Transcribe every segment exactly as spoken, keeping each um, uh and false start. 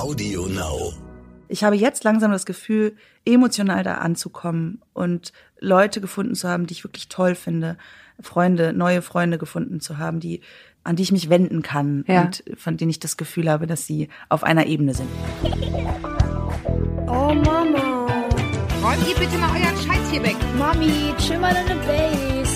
Audio Now. Ich habe jetzt langsam das Gefühl, emotional da anzukommen und Leute gefunden zu haben, die ich wirklich toll finde, Freunde, neue Freunde gefunden zu haben, die an die ich mich wenden kann, ja, und von denen ich das Gefühl habe, dass sie auf einer Ebene sind. Oh Mama. Räumt ihr bitte mal euren Scheiß hier weg. Mami, chill mal deine Base.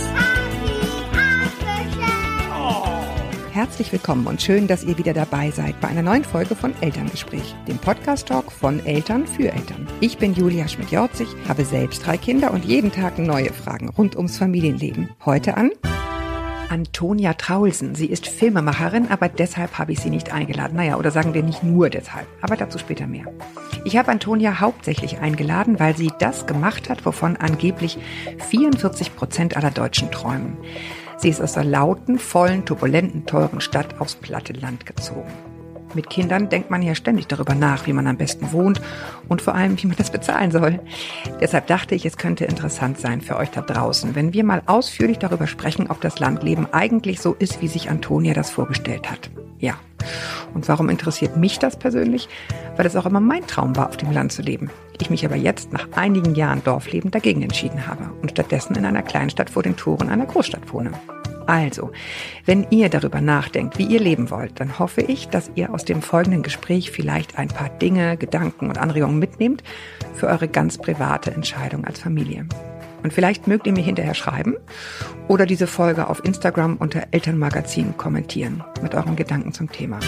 Herzlich willkommen und schön, dass ihr wieder dabei seid bei einer neuen Folge von Elterngespräch, dem Podcast-Talk von Eltern für Eltern. Ich bin Julia Schmidt-Jorzig, habe selbst drei Kinder und jeden Tag neue Fragen rund ums Familienleben. Heute an Antonia Traulsen. Sie ist Filmemacherin, aber deshalb habe ich sie nicht eingeladen. Naja, oder sagen wir nicht nur deshalb, aber dazu später mehr. Ich habe Antonia hauptsächlich eingeladen, weil sie das gemacht hat, wovon angeblich vierundvierzig Prozent aller Deutschen träumen. Sie ist aus der lauten, vollen, turbulenten, teuren Stadt aufs platte Land gezogen. Mit Kindern denkt man ja ständig darüber nach, wie man am besten wohnt und vor allem, wie man das bezahlen soll. Deshalb dachte ich, es könnte interessant sein für euch da draußen, wenn wir mal ausführlich darüber sprechen, ob das Landleben eigentlich so ist, wie sich Antonia das vorgestellt hat. Ja. Und warum interessiert mich das persönlich? Weil es auch immer mein Traum war, auf dem Land zu leben. Ich mich aber jetzt nach einigen Jahren Dorfleben dagegen entschieden habe und stattdessen in einer Kleinstadt vor den Toren einer Großstadt wohne. Also, wenn ihr darüber nachdenkt, wie ihr leben wollt, dann hoffe ich, dass ihr aus dem folgenden Gespräch vielleicht ein paar Dinge, Gedanken und Anregungen mitnehmt für eure ganz private Entscheidung als Familie. Und vielleicht mögt ihr mir hinterher schreiben oder diese Folge auf Instagram unter Elternmagazin kommentieren mit euren Gedanken zum Thema.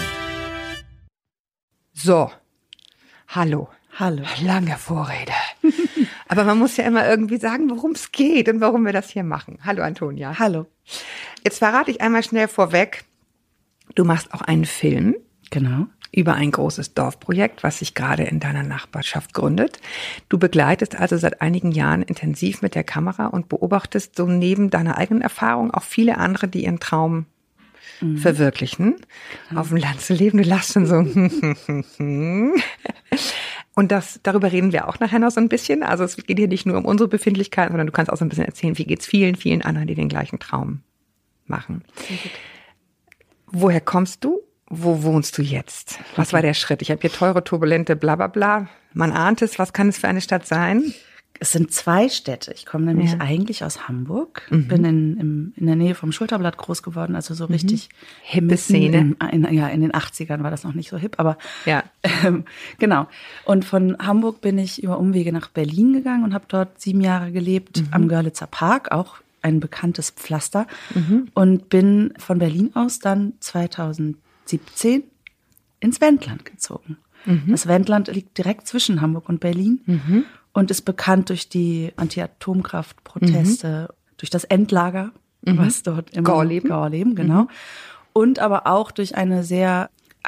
So, hallo. Hallo. Lange Vorrede. Aber man muss ja immer irgendwie sagen, worum es geht und warum wir das hier machen. Hallo Antonia. Hallo. Jetzt verrate ich einmal schnell vorweg, du machst auch einen Film. Genau. Über ein großes Dorfprojekt, was sich gerade in deiner Nachbarschaft gründet. Du begleitest also seit einigen Jahren intensiv mit der Kamera und beobachtest so neben deiner eigenen Erfahrung auch viele andere, die ihren Traum mhm. verwirklichen, mhm. auf dem Land zu leben. Du lachst schon so. Und das, darüber reden wir auch nachher noch so ein bisschen. Also es geht hier nicht nur um unsere Befindlichkeiten, sondern du kannst auch so ein bisschen erzählen, wie geht's vielen, vielen anderen, die den gleichen Traum machen. Woher kommst du? Wo wohnst du jetzt? Was okay. war der Schritt? Ich habe hier teure, turbulente Blablabla. Man ahnt es. Was kann es für eine Stadt sein? Es sind zwei Städte. Ich komme nämlich ja. eigentlich aus Hamburg. Mhm. Bin in, im, in der Nähe vom Schulterblatt groß geworden. Also so richtig mhm. hippe Szene. In, in, ja, in den achtzigern war das noch nicht so hip. Aber ja. ähm, genau. Und von Hamburg bin ich über Umwege nach Berlin gegangen und habe dort sieben Jahre gelebt. Mhm. Am Görlitzer Park, auch ein bekanntes Pflaster. Mhm. Und bin von Berlin aus dann zweitausendsiebzehn ins Wendland gezogen. Mhm. Das Wendland liegt direkt zwischen Hamburg und Berlin mhm. und ist bekannt durch die Anti-Atomkraft-Proteste, mhm. durch das Endlager, mhm. was dort im Gorleben, Gorleben genau. Mhm. Und aber auch durch eine sehr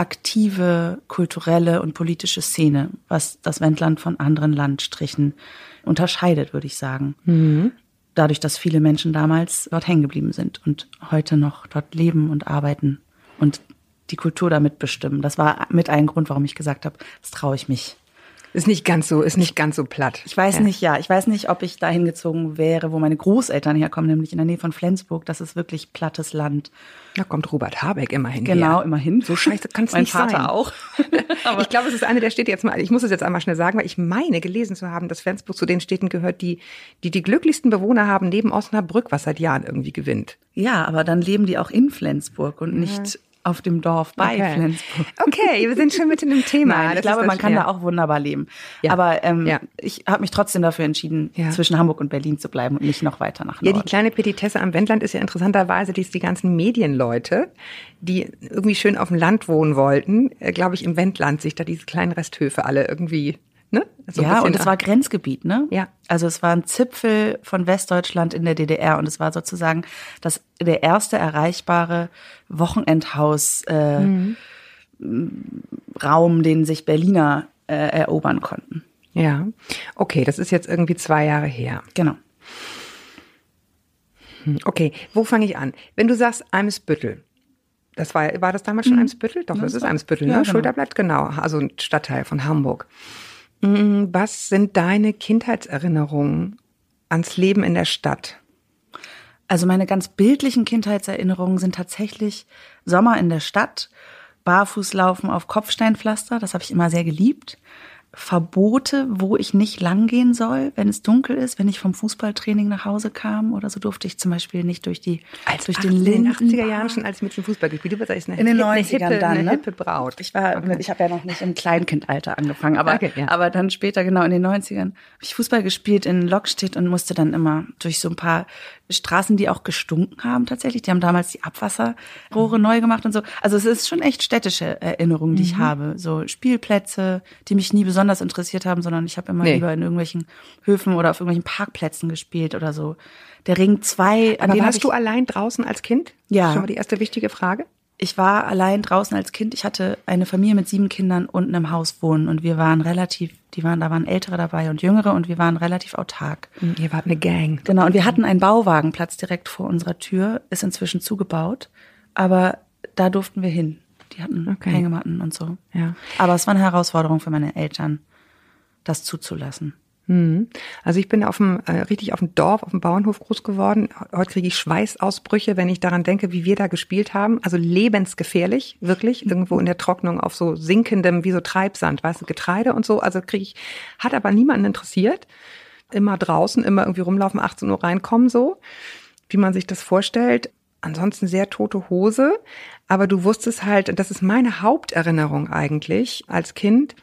aktive kulturelle und politische Szene, was das Wendland von anderen Landstrichen unterscheidet, würde ich sagen. Mhm. Dadurch, dass viele Menschen damals dort hängen geblieben sind und heute noch dort leben und arbeiten und die Kultur damit bestimmen. Das war mit ein Grund, warum ich gesagt habe, das traue ich mich. Ist nicht ganz so, ist nicht ganz so platt. Ich weiß ja. nicht, ja, ich weiß nicht, ob ich dahin gezogen wäre, wo meine Großeltern herkommen, nämlich in der Nähe von Flensburg. Das ist wirklich plattes Land. Da kommt Robert Habeck immerhin Genau, her. immerhin. So scheiße kann es nicht sein. Mein Vater auch. Aber ich glaube, es ist eine der Städte jetzt mal, ich muss es jetzt einmal schnell sagen, weil ich meine gelesen zu haben, dass Flensburg zu den Städten gehört, die die, die glücklichsten Bewohner haben, neben Osnabrück, was seit Jahren irgendwie gewinnt. Ja, aber dann leben die auch in Flensburg und nicht auf dem Dorf bei okay. Flensburg. Okay, wir sind schon mitten im Thema. Nein, ich das glaube, das, man kann ja. da auch wunderbar leben. Ja. Aber ähm, ja. ich habe mich trotzdem dafür entschieden, ja. zwischen Hamburg und Berlin zu bleiben und nicht noch weiter nach Norden. Ja, die kleine Petitesse am Wendland ist ja interessanterweise, die die ganzen Medienleute, die irgendwie schön auf dem Land wohnen wollten, äh, glaube ich, im Wendland sich da diese kleinen Resthöfe alle irgendwie... Ne? So ja, und es war Grenzgebiet, ne? Ja. Also es war ein Zipfel von Westdeutschland in der D D R und es war sozusagen das der erste erreichbare Wochenendhaus äh, mhm. Raum, den sich Berliner äh, erobern konnten. Ja, okay, das ist jetzt irgendwie zwei Jahre her. Genau. Okay, wo fange ich an? Wenn du sagst Eimsbüttel, das war, war das damals schon mhm. Eimsbüttel? Doch, das, das ist Eimsbüttel, ne? Ja, genau. Schulterblatt, genau, also ein Stadtteil von Hamburg. Was sind deine Kindheitserinnerungen ans Leben in der Stadt? Also meine ganz bildlichen Kindheitserinnerungen sind tatsächlich Sommer in der Stadt, Barfußlaufen auf Kopfsteinpflaster, das habe ich immer sehr geliebt. Verbote, wo ich nicht lang gehen soll, wenn es dunkel ist, wenn ich vom Fußballtraining nach Hause kam oder so, durfte ich zum Beispiel nicht durch die als durch ach, den in den Linden- achtziger Jahren schon als Mädchen Fußball gespielt. Du warst eigentlich eine, In den hippe- eine neunzigern hippe, dann, eine ne? hippe Braut. Ich war, Okay. ich habe ja noch nicht im Kleinkindalter angefangen, aber, Okay, ja. aber dann später, genau in den neunzigern, habe ich Fußball gespielt in Lockstedt und musste dann immer durch so ein paar Straßen, die auch gestunken haben tatsächlich. Die haben damals die Abwasserrohre neu gemacht und so. Also es ist schon echt städtische Erinnerungen, die ich habe. So Spielplätze, die mich nie besonders interessiert haben, sondern ich habe immer Nee. lieber in irgendwelchen Höfen oder auf irgendwelchen Parkplätzen gespielt oder so. Der Ring zwei, an Aber den hab warst ich, du allein draußen als Kind? Ja. Das ist schon mal die erste wichtige Frage. ich war allein draußen als Kind. Ich hatte eine Familie mit sieben Kindern unten im Haus wohnen und wir waren relativ, die waren, da waren Ältere dabei und Jüngere und wir waren relativ autark. Ihr wart eine Gang. Genau, und wir hatten einen Bauwagenplatz direkt vor unserer Tür, ist inzwischen zugebaut, aber da durften wir hin. Die hatten Okay. Hängematten und so. Ja. Aber es war eine Herausforderung für meine Eltern, das zuzulassen. Mhm. Also ich bin auf dem, äh, richtig auf dem Dorf, auf dem Bauernhof groß geworden. Heute kriege ich Schweißausbrüche, wenn ich daran denke, wie wir da gespielt haben. Also lebensgefährlich, wirklich. Irgendwo in der Trocknung auf so sinkendem, wie so Treibsand, weißt du, Getreide und so. Also kriege ich, hat aber niemanden interessiert. Immer draußen, immer irgendwie rumlaufen, achtzehn Uhr reinkommen, so, wie man sich das vorstellt. Ansonsten sehr tote Hose. Aber du wusstest halt, und das ist meine Haupterinnerung eigentlich als Kind,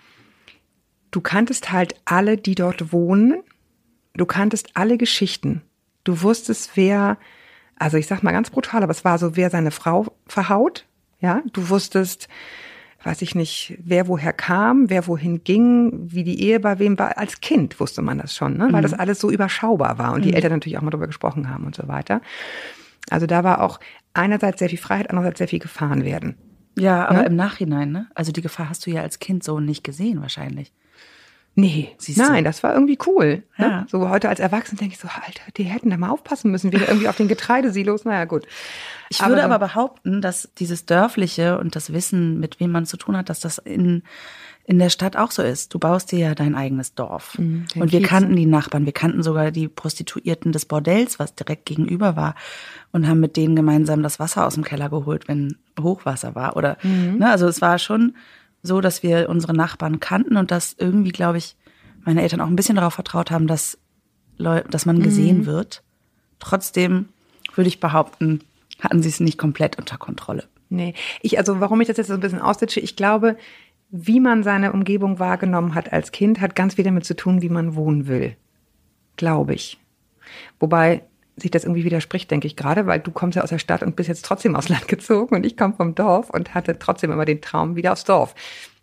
du kanntest halt alle, die dort wohnen. Du kanntest alle Geschichten. Du wusstest, wer, also ich sag mal ganz brutal, aber es war so, wer seine Frau verhaut. Ja, du wusstest, weiß ich nicht, wer woher kam, wer wohin ging, wie die Ehe bei wem war. Als Kind wusste man das schon, ne? Weil das alles so überschaubar war und die Eltern natürlich auch mal darüber gesprochen haben und so weiter. Also da war auch einerseits sehr viel Freiheit, andererseits sehr viel gefahren werden. Ja, aber Ne? im Nachhinein, ne? Also die Gefahr hast du ja als Kind so nicht gesehen wahrscheinlich. Nee, Siehst du? nein, das war irgendwie cool. Ja. Ne? So heute als Erwachsene denke ich so, Alter, die hätten da mal aufpassen müssen, wieder irgendwie auf den Getreidesilos, naja gut. Ich würde so- aber behaupten, dass dieses Dörfliche und das Wissen, mit wem man zu tun hat, dass das in, in der Stadt auch so ist. Du baust dir ja dein eigenes Dorf. den Und wir Kiez. kannten die Nachbarn, wir kannten sogar die Prostituierten des Bordells, was direkt gegenüber war, und haben mit denen gemeinsam das Wasser aus dem Keller geholt, wenn Hochwasser war. Oder, ne, also es war schon so, dass wir unsere Nachbarn kannten und dass irgendwie, glaube ich, meine Eltern auch ein bisschen darauf vertraut haben, dass, Leu- dass man gesehen wird. Trotzdem würde ich behaupten, hatten sie es nicht komplett unter Kontrolle. Nee, ich, also warum ich das jetzt so ein bisschen ausditsche, ich glaube, wie man seine Umgebung wahrgenommen hat als Kind, hat ganz viel damit zu tun, wie man wohnen will. Glaube ich. Wobei sich das irgendwie widerspricht, denke ich gerade, weil du kommst ja aus der Stadt und bist jetzt trotzdem aufs Land gezogen und ich komme vom Dorf und hatte trotzdem immer den Traum wieder aufs Dorf.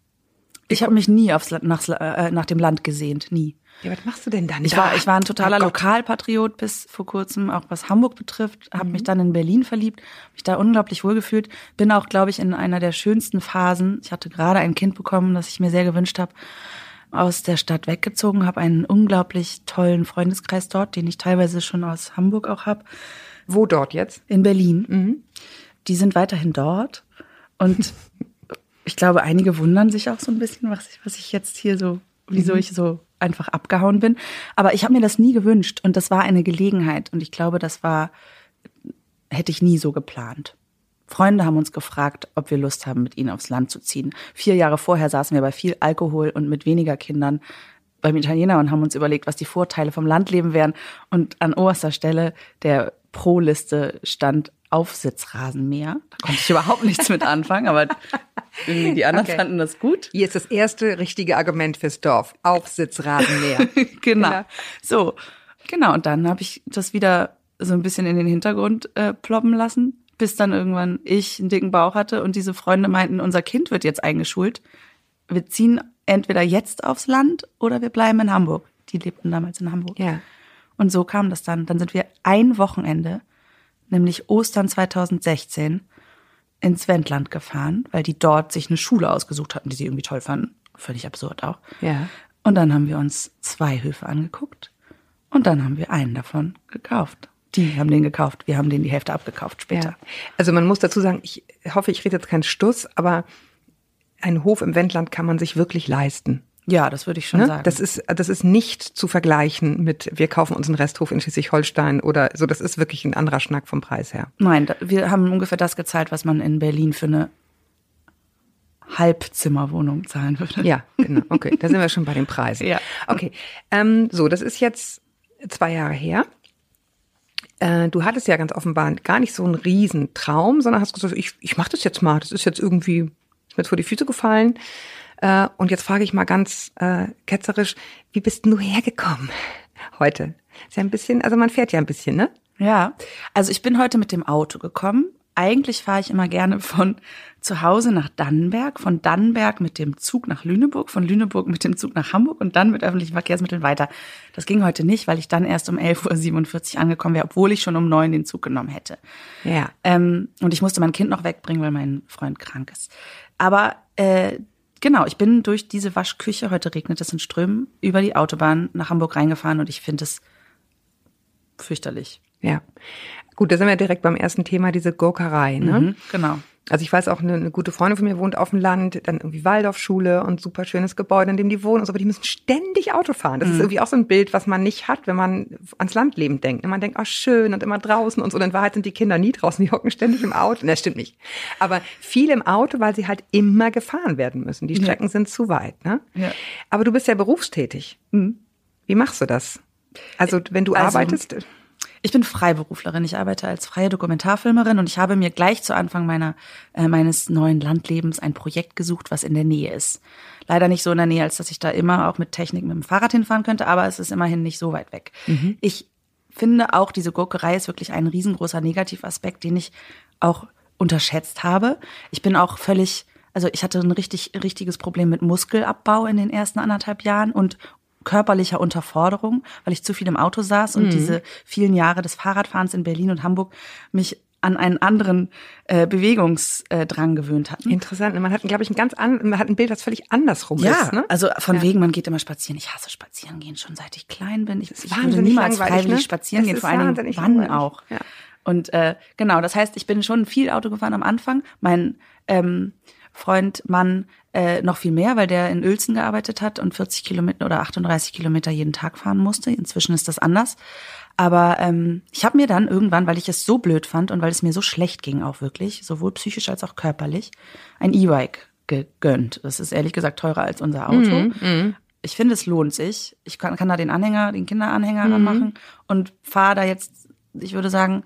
Ich habe mich nie aufs, La- nach, äh, nach dem Land gesehnt, nie. Ja, was machst du denn dann Ich da? war, ich war ein totaler Oh Gott. Lokalpatriot bis vor kurzem, auch was Hamburg betrifft. Habe mich dann in Berlin verliebt, mich da unglaublich wohlgefühlt. Bin auch, glaube ich, in einer der schönsten Phasen. Ich hatte gerade ein Kind bekommen, das ich mir sehr gewünscht habe, aus der Stadt weggezogen, habe einen unglaublich tollen Freundeskreis dort, den ich teilweise schon aus Hamburg auch habe. Wo dort jetzt? In Berlin. Die sind weiterhin dort. Und ich glaube, einige wundern sich auch so ein bisschen, was ich, was ich jetzt hier so, wieso ich so einfach abgehauen bin. Aber ich habe mir das nie gewünscht und das war eine Gelegenheit. Und ich glaube, das war, hätte ich nie so geplant. Freunde haben uns gefragt, ob wir Lust haben, mit ihnen aufs Land zu ziehen. Vier Jahre vorher saßen wir bei viel Alkohol und mit weniger Kindern beim Italiener und haben uns überlegt, was die Vorteile vom Landleben wären. Und an oberster Stelle der Pro-Liste stand Aufsitzrasenmäher. Da konnte ich überhaupt nichts mit anfangen, aber irgendwie die anderen Okay. fanden das gut. Hier ist das erste richtige Argument fürs Dorf. Aufsitzrasenmäher. Genau. Ja. So, genau. Und dann habe ich das wieder so ein bisschen in den Hintergrund äh, ploppen lassen, bis dann irgendwann ich einen dicken Bauch hatte und diese Freunde meinten, unser Kind wird jetzt eingeschult. Wir ziehen entweder jetzt aufs Land oder wir bleiben in Hamburg. Die lebten damals in Hamburg. Ja. Und so kam das dann. Dann sind wir ein Wochenende, nämlich Ostern zweitausendsechzehn, ins Wendland gefahren, weil die dort sich eine Schule ausgesucht hatten, die sie irgendwie toll fanden. Völlig absurd auch. Ja. Und dann haben wir uns zwei Höfe angeguckt und dann haben wir einen davon gekauft. Die haben den gekauft, wir haben den die Hälfte abgekauft später. Ja. Also man muss dazu sagen, ich hoffe, ich rede jetzt keinen Stuss, aber einen Hof im Wendland kann man sich wirklich leisten. Ja, das würde ich schon Ne? sagen. Das ist, das ist nicht zu vergleichen mit, wir kaufen uns einen Resthof in Schleswig-Holstein oder so. Das ist wirklich ein anderer Schnack vom Preis her. Nein, da, wir haben ungefähr das gezahlt, was man in Berlin für eine Halbzimmerwohnung zahlen würde. Ja, genau. Okay, da sind wir schon bei den Preisen. Ja. Okay, ähm, so, das ist jetzt zwei Jahre her. Äh, du hattest ja ganz offenbar gar nicht so einen Riesentraum, sondern hast gesagt, ich, ich mache das jetzt mal. Das ist jetzt irgendwie, ist mir jetzt vor die Füße gefallen. Äh, und jetzt frage ich mal ganz äh, ketzerisch, wie bist denn du hergekommen heute? Ist ja ein bisschen, also man fährt ja ein bisschen, ne? Ja, also ich bin heute mit dem Auto gekommen. Eigentlich fahre ich immer gerne von zu Hause nach Dannenberg, von Dannenberg mit dem Zug nach Lüneburg, von Lüneburg mit dem Zug nach Hamburg und dann mit öffentlichen Verkehrsmitteln weiter. Das ging heute nicht, weil ich dann erst um elf Uhr siebenundvierzig angekommen wäre, obwohl ich schon um neun den Zug genommen hätte. Ja. Ähm, und ich musste mein Kind noch wegbringen, weil mein Freund krank ist. Aber äh, genau, ich bin durch diese Waschküche, heute regnet es in Strömen, über die Autobahn nach Hamburg reingefahren und ich finde es fürchterlich. Ja. Gut, da sind wir direkt beim ersten Thema, diese Gurkerei, ne? Mhm, genau. Also ich weiß auch, eine, eine gute Freundin von mir wohnt auf dem Land, dann irgendwie Waldorfschule und super schönes Gebäude, in dem die wohnen und so, aber die müssen ständig Auto fahren. Das mhm. ist irgendwie auch so ein Bild, was man nicht hat, wenn man ans Landleben denkt. Und man denkt, oh schön und immer draußen und so. Und in Wahrheit sind die Kinder nie draußen, die hocken ständig im Auto. Das stimmt nicht. Aber viel im Auto, weil sie halt immer gefahren werden müssen. Die Strecken ja. sind zu weit, ne? Ja. Aber du bist ja berufstätig. Mhm. Wie machst du das? Also wenn du also, arbeitest... Ich bin Freiberuflerin. Ich arbeite als freie Dokumentarfilmerin und ich habe mir gleich zu Anfang meiner äh, meines neuen Landlebens ein Projekt gesucht, was in der Nähe ist. Leider nicht so in der Nähe, als dass ich da immer auch mit Technik mit dem Fahrrad hinfahren könnte, aber es ist immerhin nicht so weit weg. Mhm. Ich finde auch, diese Gurkerei ist wirklich ein riesengroßer Negativaspekt, den ich auch unterschätzt habe. Ich bin auch völlig, also ich hatte ein richtig richtiges Problem mit Muskelabbau in den ersten anderthalb Jahren und körperlicher Unterforderung, weil ich zu viel im Auto saß und mhm. diese vielen Jahre des Fahrradfahrens in Berlin und Hamburg mich an einen anderen äh, Bewegungsdrang gewöhnt hatten. Interessant. Man hat, glaube ich, ein ganz an, man hat ein Bild, das völlig andersrum ja, ist. Ne? Also von ja. wegen, man geht immer spazieren. Ich hasse spazieren gehen schon seit ich klein bin. Ich, ich würde niemals freiwillig ne? spazieren es gehen, vor allen Dingen wann langweilig. Auch. Ja. Und äh, genau, das heißt, ich bin schon viel Auto gefahren am Anfang. Mein ähm, Freund, Mann, äh, noch viel mehr, weil der in Uelzen gearbeitet hat und vierzig Kilometer oder achtunddreißig Kilometer jeden Tag fahren musste. Inzwischen ist das anders. Aber ähm, ich habe mir dann irgendwann, weil ich es so blöd fand und weil es mir so schlecht ging auch wirklich, sowohl psychisch als auch körperlich, ein E-Bike gegönnt. Das ist ehrlich gesagt teurer als unser Auto. Mhm, mh. Ich finde, es lohnt sich. Ich kann, kann da den Anhänger, den Kinderanhänger mhm. machen und fahre da jetzt, ich würde sagen,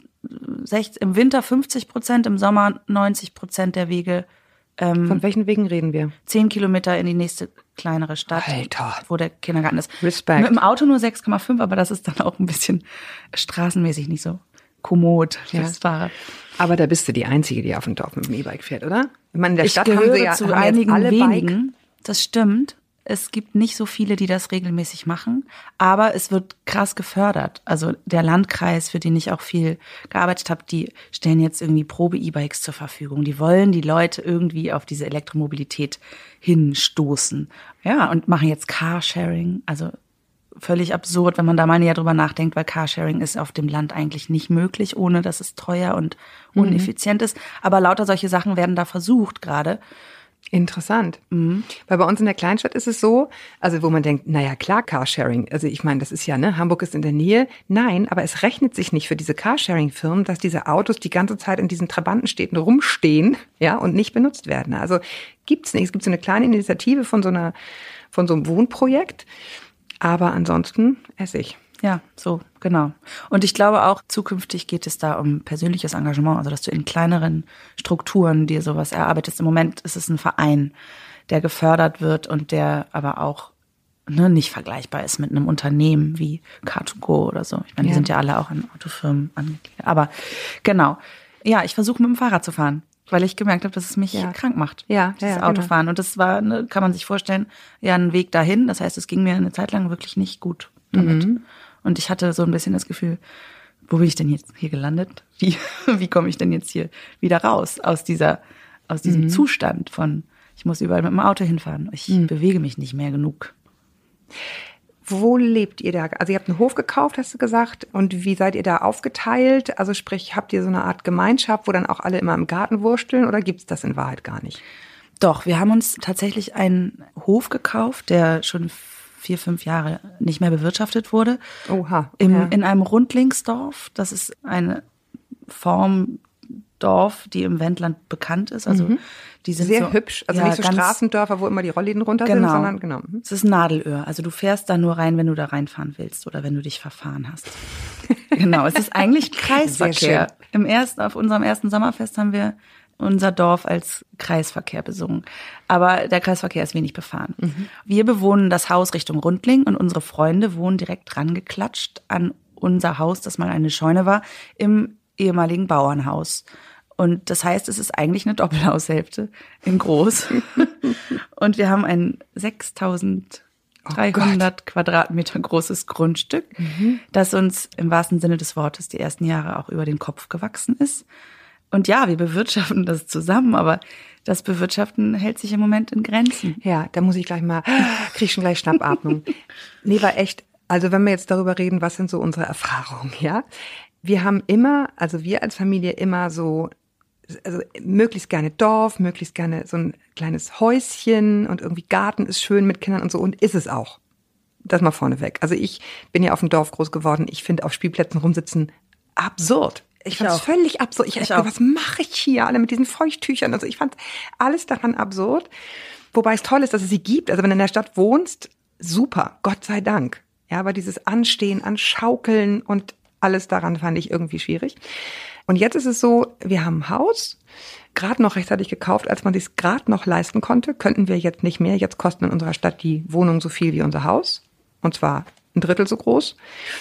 sechzig, im Winter fünfzig Prozent, im Sommer neunzig Prozent der Wege. Ähm, Von welchen Wegen reden wir? Zehn Kilometer in die nächste kleinere Stadt, Alter. Wo der Kindergarten ist. Respekt. Mit dem Auto nur sechs Komma fünf, aber das ist dann auch ein bisschen straßenmäßig nicht so kommod fürs ja. Fahrrad. Aber da bist du die Einzige, die auf dem Dorf mit dem E-Bike fährt, oder? Ich meine, in der ich Stadt gehöre haben sie ja zu haben einigen alle wenigen. Bike. Das stimmt. Es gibt nicht so viele, die das regelmäßig machen, aber es wird krass gefördert. Also der Landkreis, für den ich auch viel gearbeitet habe, die stellen jetzt irgendwie Probe-E-Bikes zur Verfügung. Die wollen die Leute irgendwie auf diese Elektromobilität hinstoßen. Ja, und machen jetzt Carsharing. Also völlig absurd, wenn man da mal näher drüber nachdenkt, weil Carsharing ist auf dem Land eigentlich nicht möglich, ohne dass es teuer und uneffizient mhm. ist. Aber lauter solche Sachen werden da versucht gerade. Interessant. Mhm. Weil bei uns in der Kleinstadt ist es so, also wo man denkt, naja klar, Carsharing, also ich meine, das ist ja, ne, Hamburg ist in der Nähe. Nein, aber es rechnet sich nicht für diese Carsharing-Firmen, dass diese Autos die ganze Zeit in diesen Trabantenstädten rumstehen, ja, und nicht benutzt werden. Also gibt's nicht. Es gibt so eine kleine Initiative von so einer, von so einem Wohnprojekt, aber ansonsten Essig. Ja, so, genau. Und ich glaube auch, zukünftig geht es da um persönliches Engagement, also dass du in kleineren Strukturen dir sowas erarbeitest. Im Moment ist es ein Verein, der gefördert wird und der aber auch ne, nicht vergleichbar ist mit einem Unternehmen wie Car to Go oder so. Ich meine, ja. die sind ja alle auch an Autofirmen angegliedert. Aber genau, ja, ich versuche mit dem Fahrrad zu fahren, weil ich gemerkt habe, dass es mich ja. krank macht, ja, dieses ja, Autofahren. Genau. Und das war, ne, kann man sich vorstellen, ja, ein Weg dahin. Das heißt, es ging mir eine Zeit lang wirklich nicht gut damit. Mhm. Und ich hatte so ein bisschen das Gefühl, wo bin ich denn jetzt hier gelandet? Wie, wie komme ich denn jetzt hier wieder raus aus dieser, aus diesem mhm. Zustand von, ich muss überall mit dem Auto hinfahren. Ich mhm. bewege mich nicht mehr genug. Wo lebt ihr da? Also ihr habt einen Hof gekauft, hast du gesagt. Und wie seid ihr da aufgeteilt? Also sprich, habt ihr so eine Art Gemeinschaft, wo dann auch alle immer im Garten wursteln? Oder gibt's das in Wahrheit gar nicht? Doch, wir haben uns tatsächlich einen Hof gekauft, der schon vier, fünf Jahre nicht mehr bewirtschaftet wurde. Oha. Im, ja. In einem Rundlingsdorf. Das ist eine Form Dorf, die im Wendland bekannt ist. Also Mhm. die sind Sehr so, hübsch, also ja, nicht so ganz, Straßendörfer, wo immer die Rollläden runter genau. sind, sondern genau. Mhm. Es ist ein Nadelöhr. Also du fährst da nur rein, wenn du da reinfahren willst oder wenn du dich verfahren hast. Genau, es ist eigentlich Kreisverkehr. Im ersten, auf unserem ersten Sommerfest haben wir unser Dorf als Kreisverkehr besungen. Aber der Kreisverkehr ist wenig befahren. Mhm. Wir bewohnen das Haus Richtung Rundling und unsere Freunde wohnen direkt dran geklatscht an unser Haus, das mal eine Scheune war, im ehemaligen Bauernhaus. Und das heißt, es ist eigentlich eine Doppelhaushälfte in groß. Und wir haben ein sechstausenddreihundert oh Quadratmeter großes Grundstück, mhm. das uns im wahrsten Sinne des Wortes die ersten Jahre auch über den Kopf gewachsen ist. Und ja, wir bewirtschaften das zusammen, aber das Bewirtschaften hält sich im Moment in Grenzen. Ja, da muss ich gleich mal, krieg ich schon gleich Schnappatmung. Nee, war echt, also wenn wir jetzt darüber reden, was sind so unsere Erfahrungen, ja? Wir haben immer, also wir als Familie immer so, also möglichst gerne Dorf, möglichst gerne so ein kleines Häuschen und irgendwie Garten ist schön mit Kindern und so und ist es auch. Das mal vorneweg. Also ich bin ja auf dem Dorf groß geworden, ich finde auf Spielplätzen rumsitzen absurd. Ich, ich fand es völlig absurd. Ich, ich dachte, was mache ich hier alle mit diesen Feuchttüchern? Also ich fand alles daran absurd. Wobei es toll ist, dass es sie gibt. Also wenn du in der Stadt wohnst, super, Gott sei Dank. Ja, aber dieses Anstehen, Anschaukeln und alles daran fand ich irgendwie schwierig. Und jetzt ist es so, wir haben ein Haus, gerade noch rechtzeitig gekauft, als man es gerade noch leisten konnte, könnten wir jetzt nicht mehr. Jetzt kosten in unserer Stadt die Wohnungen so viel wie unser Haus. Und zwar ein Drittel so groß.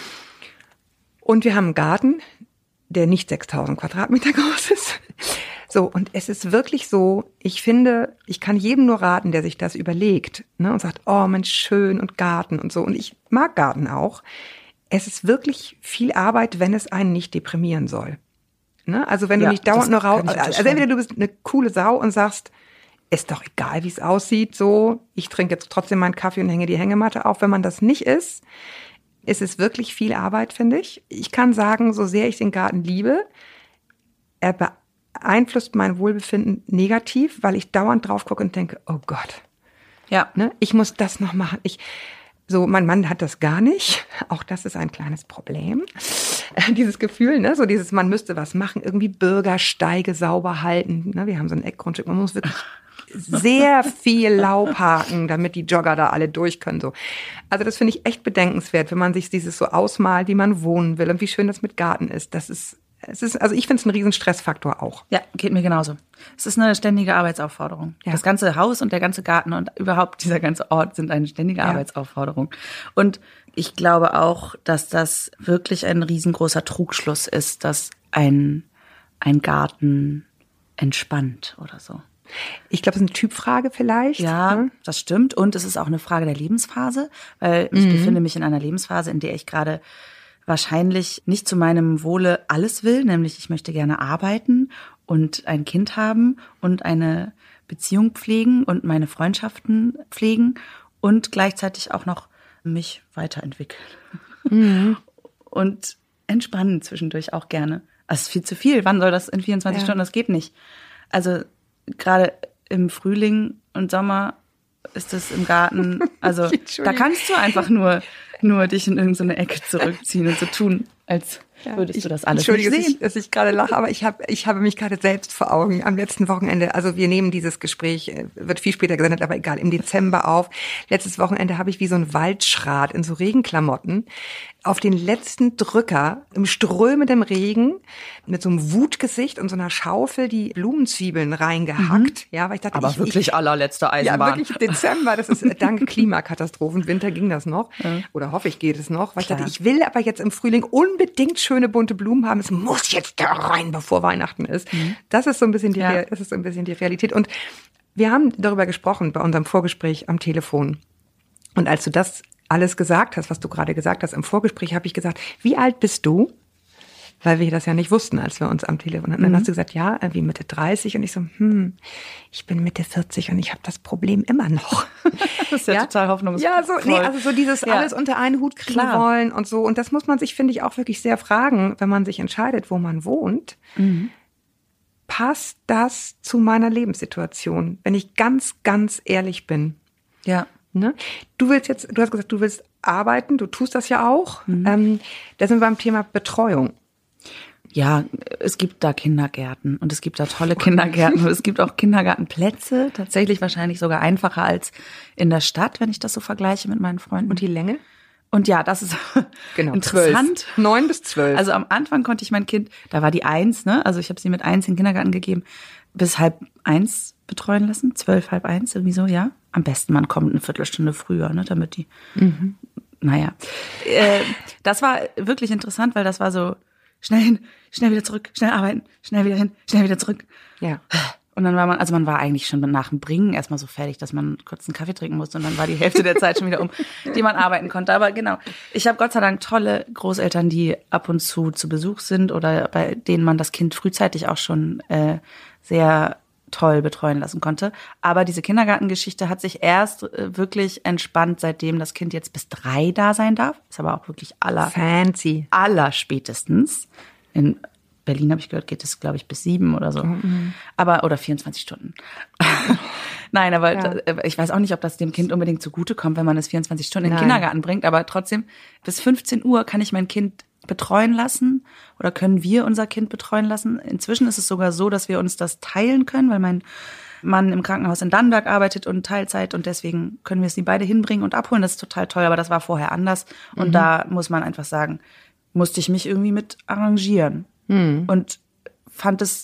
Und wir haben einen Garten, der nicht sechstausend Quadratmeter groß ist. So, und es ist wirklich so, ich finde, ich kann jedem nur raten, der sich das überlegt, ne, und sagt, oh Mensch, schön und Garten und so. Und ich mag Garten auch. Es ist wirklich viel Arbeit, wenn es einen nicht deprimieren soll. Ne? Also wenn du ja, nicht dauernd nur raus, also entweder du bist eine coole Sau und sagst, ist doch egal, wie es aussieht, so, ich trinke jetzt trotzdem meinen Kaffee und hänge die Hängematte auf. Wenn man das nicht ist, ist es wirklich viel Arbeit, finde ich. Ich kann sagen, so sehr ich den Garten liebe, er beeinflusst mein Wohlbefinden negativ, weil ich dauernd drauf gucke und denke, oh Gott, ja, ne, ich muss das noch machen. Ich, so, mein Mann hat das gar nicht. Auch das ist ein kleines Problem. Dieses Gefühl, ne, so dieses, man müsste was machen, irgendwie Bürgersteige sauber halten. Ne, wir haben so ein Eckgrundstück, man muss wirklich sehr viel Laub haken, damit die Jogger da alle durch können. So. Also das finde ich echt bedenkenswert, wenn man sich dieses so ausmalt, wie man wohnen will und wie schön das mit Garten ist. Das ist, es ist, also ich finde es ein riesen Stressfaktor auch. Ja, geht mir genauso. Es ist eine ständige Arbeitsaufforderung. Ja. Das ganze Haus und der ganze Garten und überhaupt dieser ganze Ort sind eine ständige ja. Arbeitsaufforderung. Und ich glaube auch, dass das wirklich ein riesengroßer Trugschluss ist, dass ein, ein Garten entspannt oder so. Ich glaube, es ist eine Typfrage vielleicht. Ja, hm? das stimmt. Und es ist auch eine Frage der Lebensphase, weil ich mhm. befinde mich in einer Lebensphase, in der ich gerade wahrscheinlich nicht zu meinem Wohle alles will, nämlich ich möchte gerne arbeiten und ein Kind haben und eine Beziehung pflegen und meine Freundschaften pflegen und gleichzeitig auch noch mich weiterentwickeln. Mhm. Und entspannen zwischendurch auch gerne. Also es ist viel zu viel. Wann soll das in vierundzwanzig ja. Stunden? Das geht nicht. Also gerade im Frühling und Sommer ist es im Garten, also da kannst du einfach nur, nur dich in irgendeine Ecke zurückziehen und so tun, als ja, würdest ich, du das alles nicht sehen. Entschuldige, dass ich gerade lache, aber ich habe ich habe mich gerade selbst vor Augen am letzten Wochenende. Also wir nehmen dieses Gespräch, wird viel später gesendet, aber egal, im Dezember auf. Letztes Wochenende habe ich wie so ein Waldschrat in so Regenklamotten auf den letzten Drücker im strömenden Regen mit so einem Wutgesicht und so einer Schaufel die Blumenzwiebeln reingehackt. Mhm. Ja, weil ich dachte, aber ich, wirklich ich, allerletzte Eisenbahn. Ja, wirklich Dezember, das ist dank Klimakatastrophen. Winter ging das noch. Ja. Oder hoffe ich, geht es noch. Weil Klar. ich dachte, ich will aber jetzt im Frühling unbedingt schöne bunte Blumen haben. Es muss jetzt da rein, bevor Weihnachten ist. Mhm. Das ist so ein bisschen die, ja. das ist so ein bisschen die Realität. Und wir haben darüber gesprochen bei unserem Vorgespräch am Telefon. Und als du das alles gesagt hast, was du gerade gesagt hast im Vorgespräch, habe ich gesagt, wie alt bist du? Weil wir das ja nicht wussten, als wir uns am Telefon hatten. Mhm. Dann hast du gesagt, ja, wie Mitte dreißig. Und ich so, hm, ich bin Mitte vierzig und ich habe das Problem immer noch. Das ist ja, ja? total hoffnungsvoll. Ja, so, nee, also so dieses ja. alles unter einen Hut kriegen Klar. wollen und so. Und das muss man sich, finde ich, auch wirklich sehr fragen, wenn man sich entscheidet, wo man wohnt. Mhm. Passt das zu meiner Lebenssituation? Wenn ich ganz, ganz ehrlich bin. Ja. Ne? Du willst jetzt, du hast gesagt, du willst arbeiten, du tust das ja auch. Mhm. Ähm, da sind wir beim Thema Betreuung. Ja, es gibt da Kindergärten und es gibt da tolle Kindergärten und es gibt auch Kindergartenplätze, tatsächlich wahrscheinlich sogar einfacher als in der Stadt, wenn ich das so vergleiche mit meinen Freunden. Und die Länge? Und ja, das ist genau, interessant. zwölf. Neun bis zwölf. Also am Anfang konnte ich mein Kind, da war die eins, ne? Also ich habe sie mit eins in den Kindergarten gegeben, bis halb eins betreuen lassen, zwölf, halb eins, irgendwie so, ja. Am besten, man kommt eine Viertelstunde früher, ne? Damit die, mhm. naja. Äh, das war wirklich interessant, weil das war so, schnell hin, schnell wieder zurück, schnell arbeiten, schnell wieder hin, schnell wieder zurück. Ja. Und dann war man, also man war eigentlich schon nach dem Bringen erstmal so fertig, dass man kurz einen Kaffee trinken musste und dann war die Hälfte der Zeit schon wieder um, die man arbeiten konnte. Aber genau, ich habe Gott sei Dank tolle Großeltern, die ab und zu zu Besuch sind oder bei denen man das Kind frühzeitig auch schon äh, sehr toll betreuen lassen konnte. Aber diese Kindergartengeschichte hat sich erst äh, wirklich entspannt, seitdem das Kind jetzt bis drei da sein darf. Ist aber auch wirklich aller, fancy, aller spätestens. In Berlin habe ich gehört, geht es, glaube ich, bis sieben oder so. Mhm. Aber, oder vierundzwanzig Stunden. Nein, aber ja. Ich weiß auch nicht, ob das dem Kind unbedingt zugutekommt, wenn man es vierundzwanzig Stunden in den Kindergarten bringt. Aber trotzdem, bis fünfzehn Uhr kann ich mein Kind betreuen lassen oder können wir unser Kind betreuen lassen. Inzwischen ist es sogar so, dass wir uns das teilen können, weil mein Mann im Krankenhaus in Dannenberg arbeitet und Teilzeit und deswegen können wir es die beide hinbringen und abholen. Das ist total toll, aber das war vorher anders. Und mhm. da muss man einfach sagen, musste ich mich irgendwie mit arrangieren. Mhm. Und fand es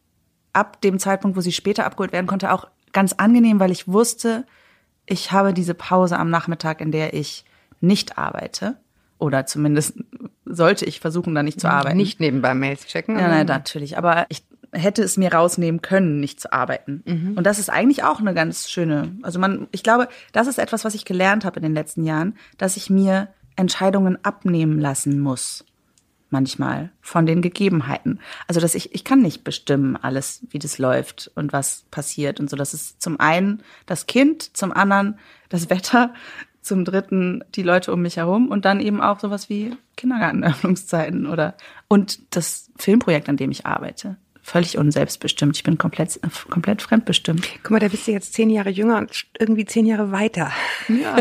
ab dem Zeitpunkt, wo sie später abgeholt werden konnte, auch ganz angenehm, weil ich wusste, ich habe diese Pause am Nachmittag, in der ich nicht arbeite. Oder zumindest sollte ich versuchen, da nicht zu arbeiten. Nicht nebenbei Mails checken. Ja, nein, natürlich. Aber ich hätte es mir rausnehmen können, nicht zu arbeiten. Mhm. Und das ist eigentlich auch eine ganz schöne, also man, ich glaube, das ist etwas, was ich gelernt habe in den letzten Jahren, dass ich mir Entscheidungen abnehmen lassen muss. Manchmal von den Gegebenheiten. Also, dass ich, ich kann nicht bestimmen alles, wie das läuft und was passiert und so. Das ist zum einen das Kind, zum anderen das Wetter, zum dritten die Leute um mich herum und dann eben auch sowas wie Kindergartenöffnungszeiten oder und das Filmprojekt, an dem ich arbeite. Völlig unselbstbestimmt. Ich bin komplett, komplett fremdbestimmt. Guck mal, da bist du jetzt zehn Jahre jünger und irgendwie zehn Jahre weiter. Ja.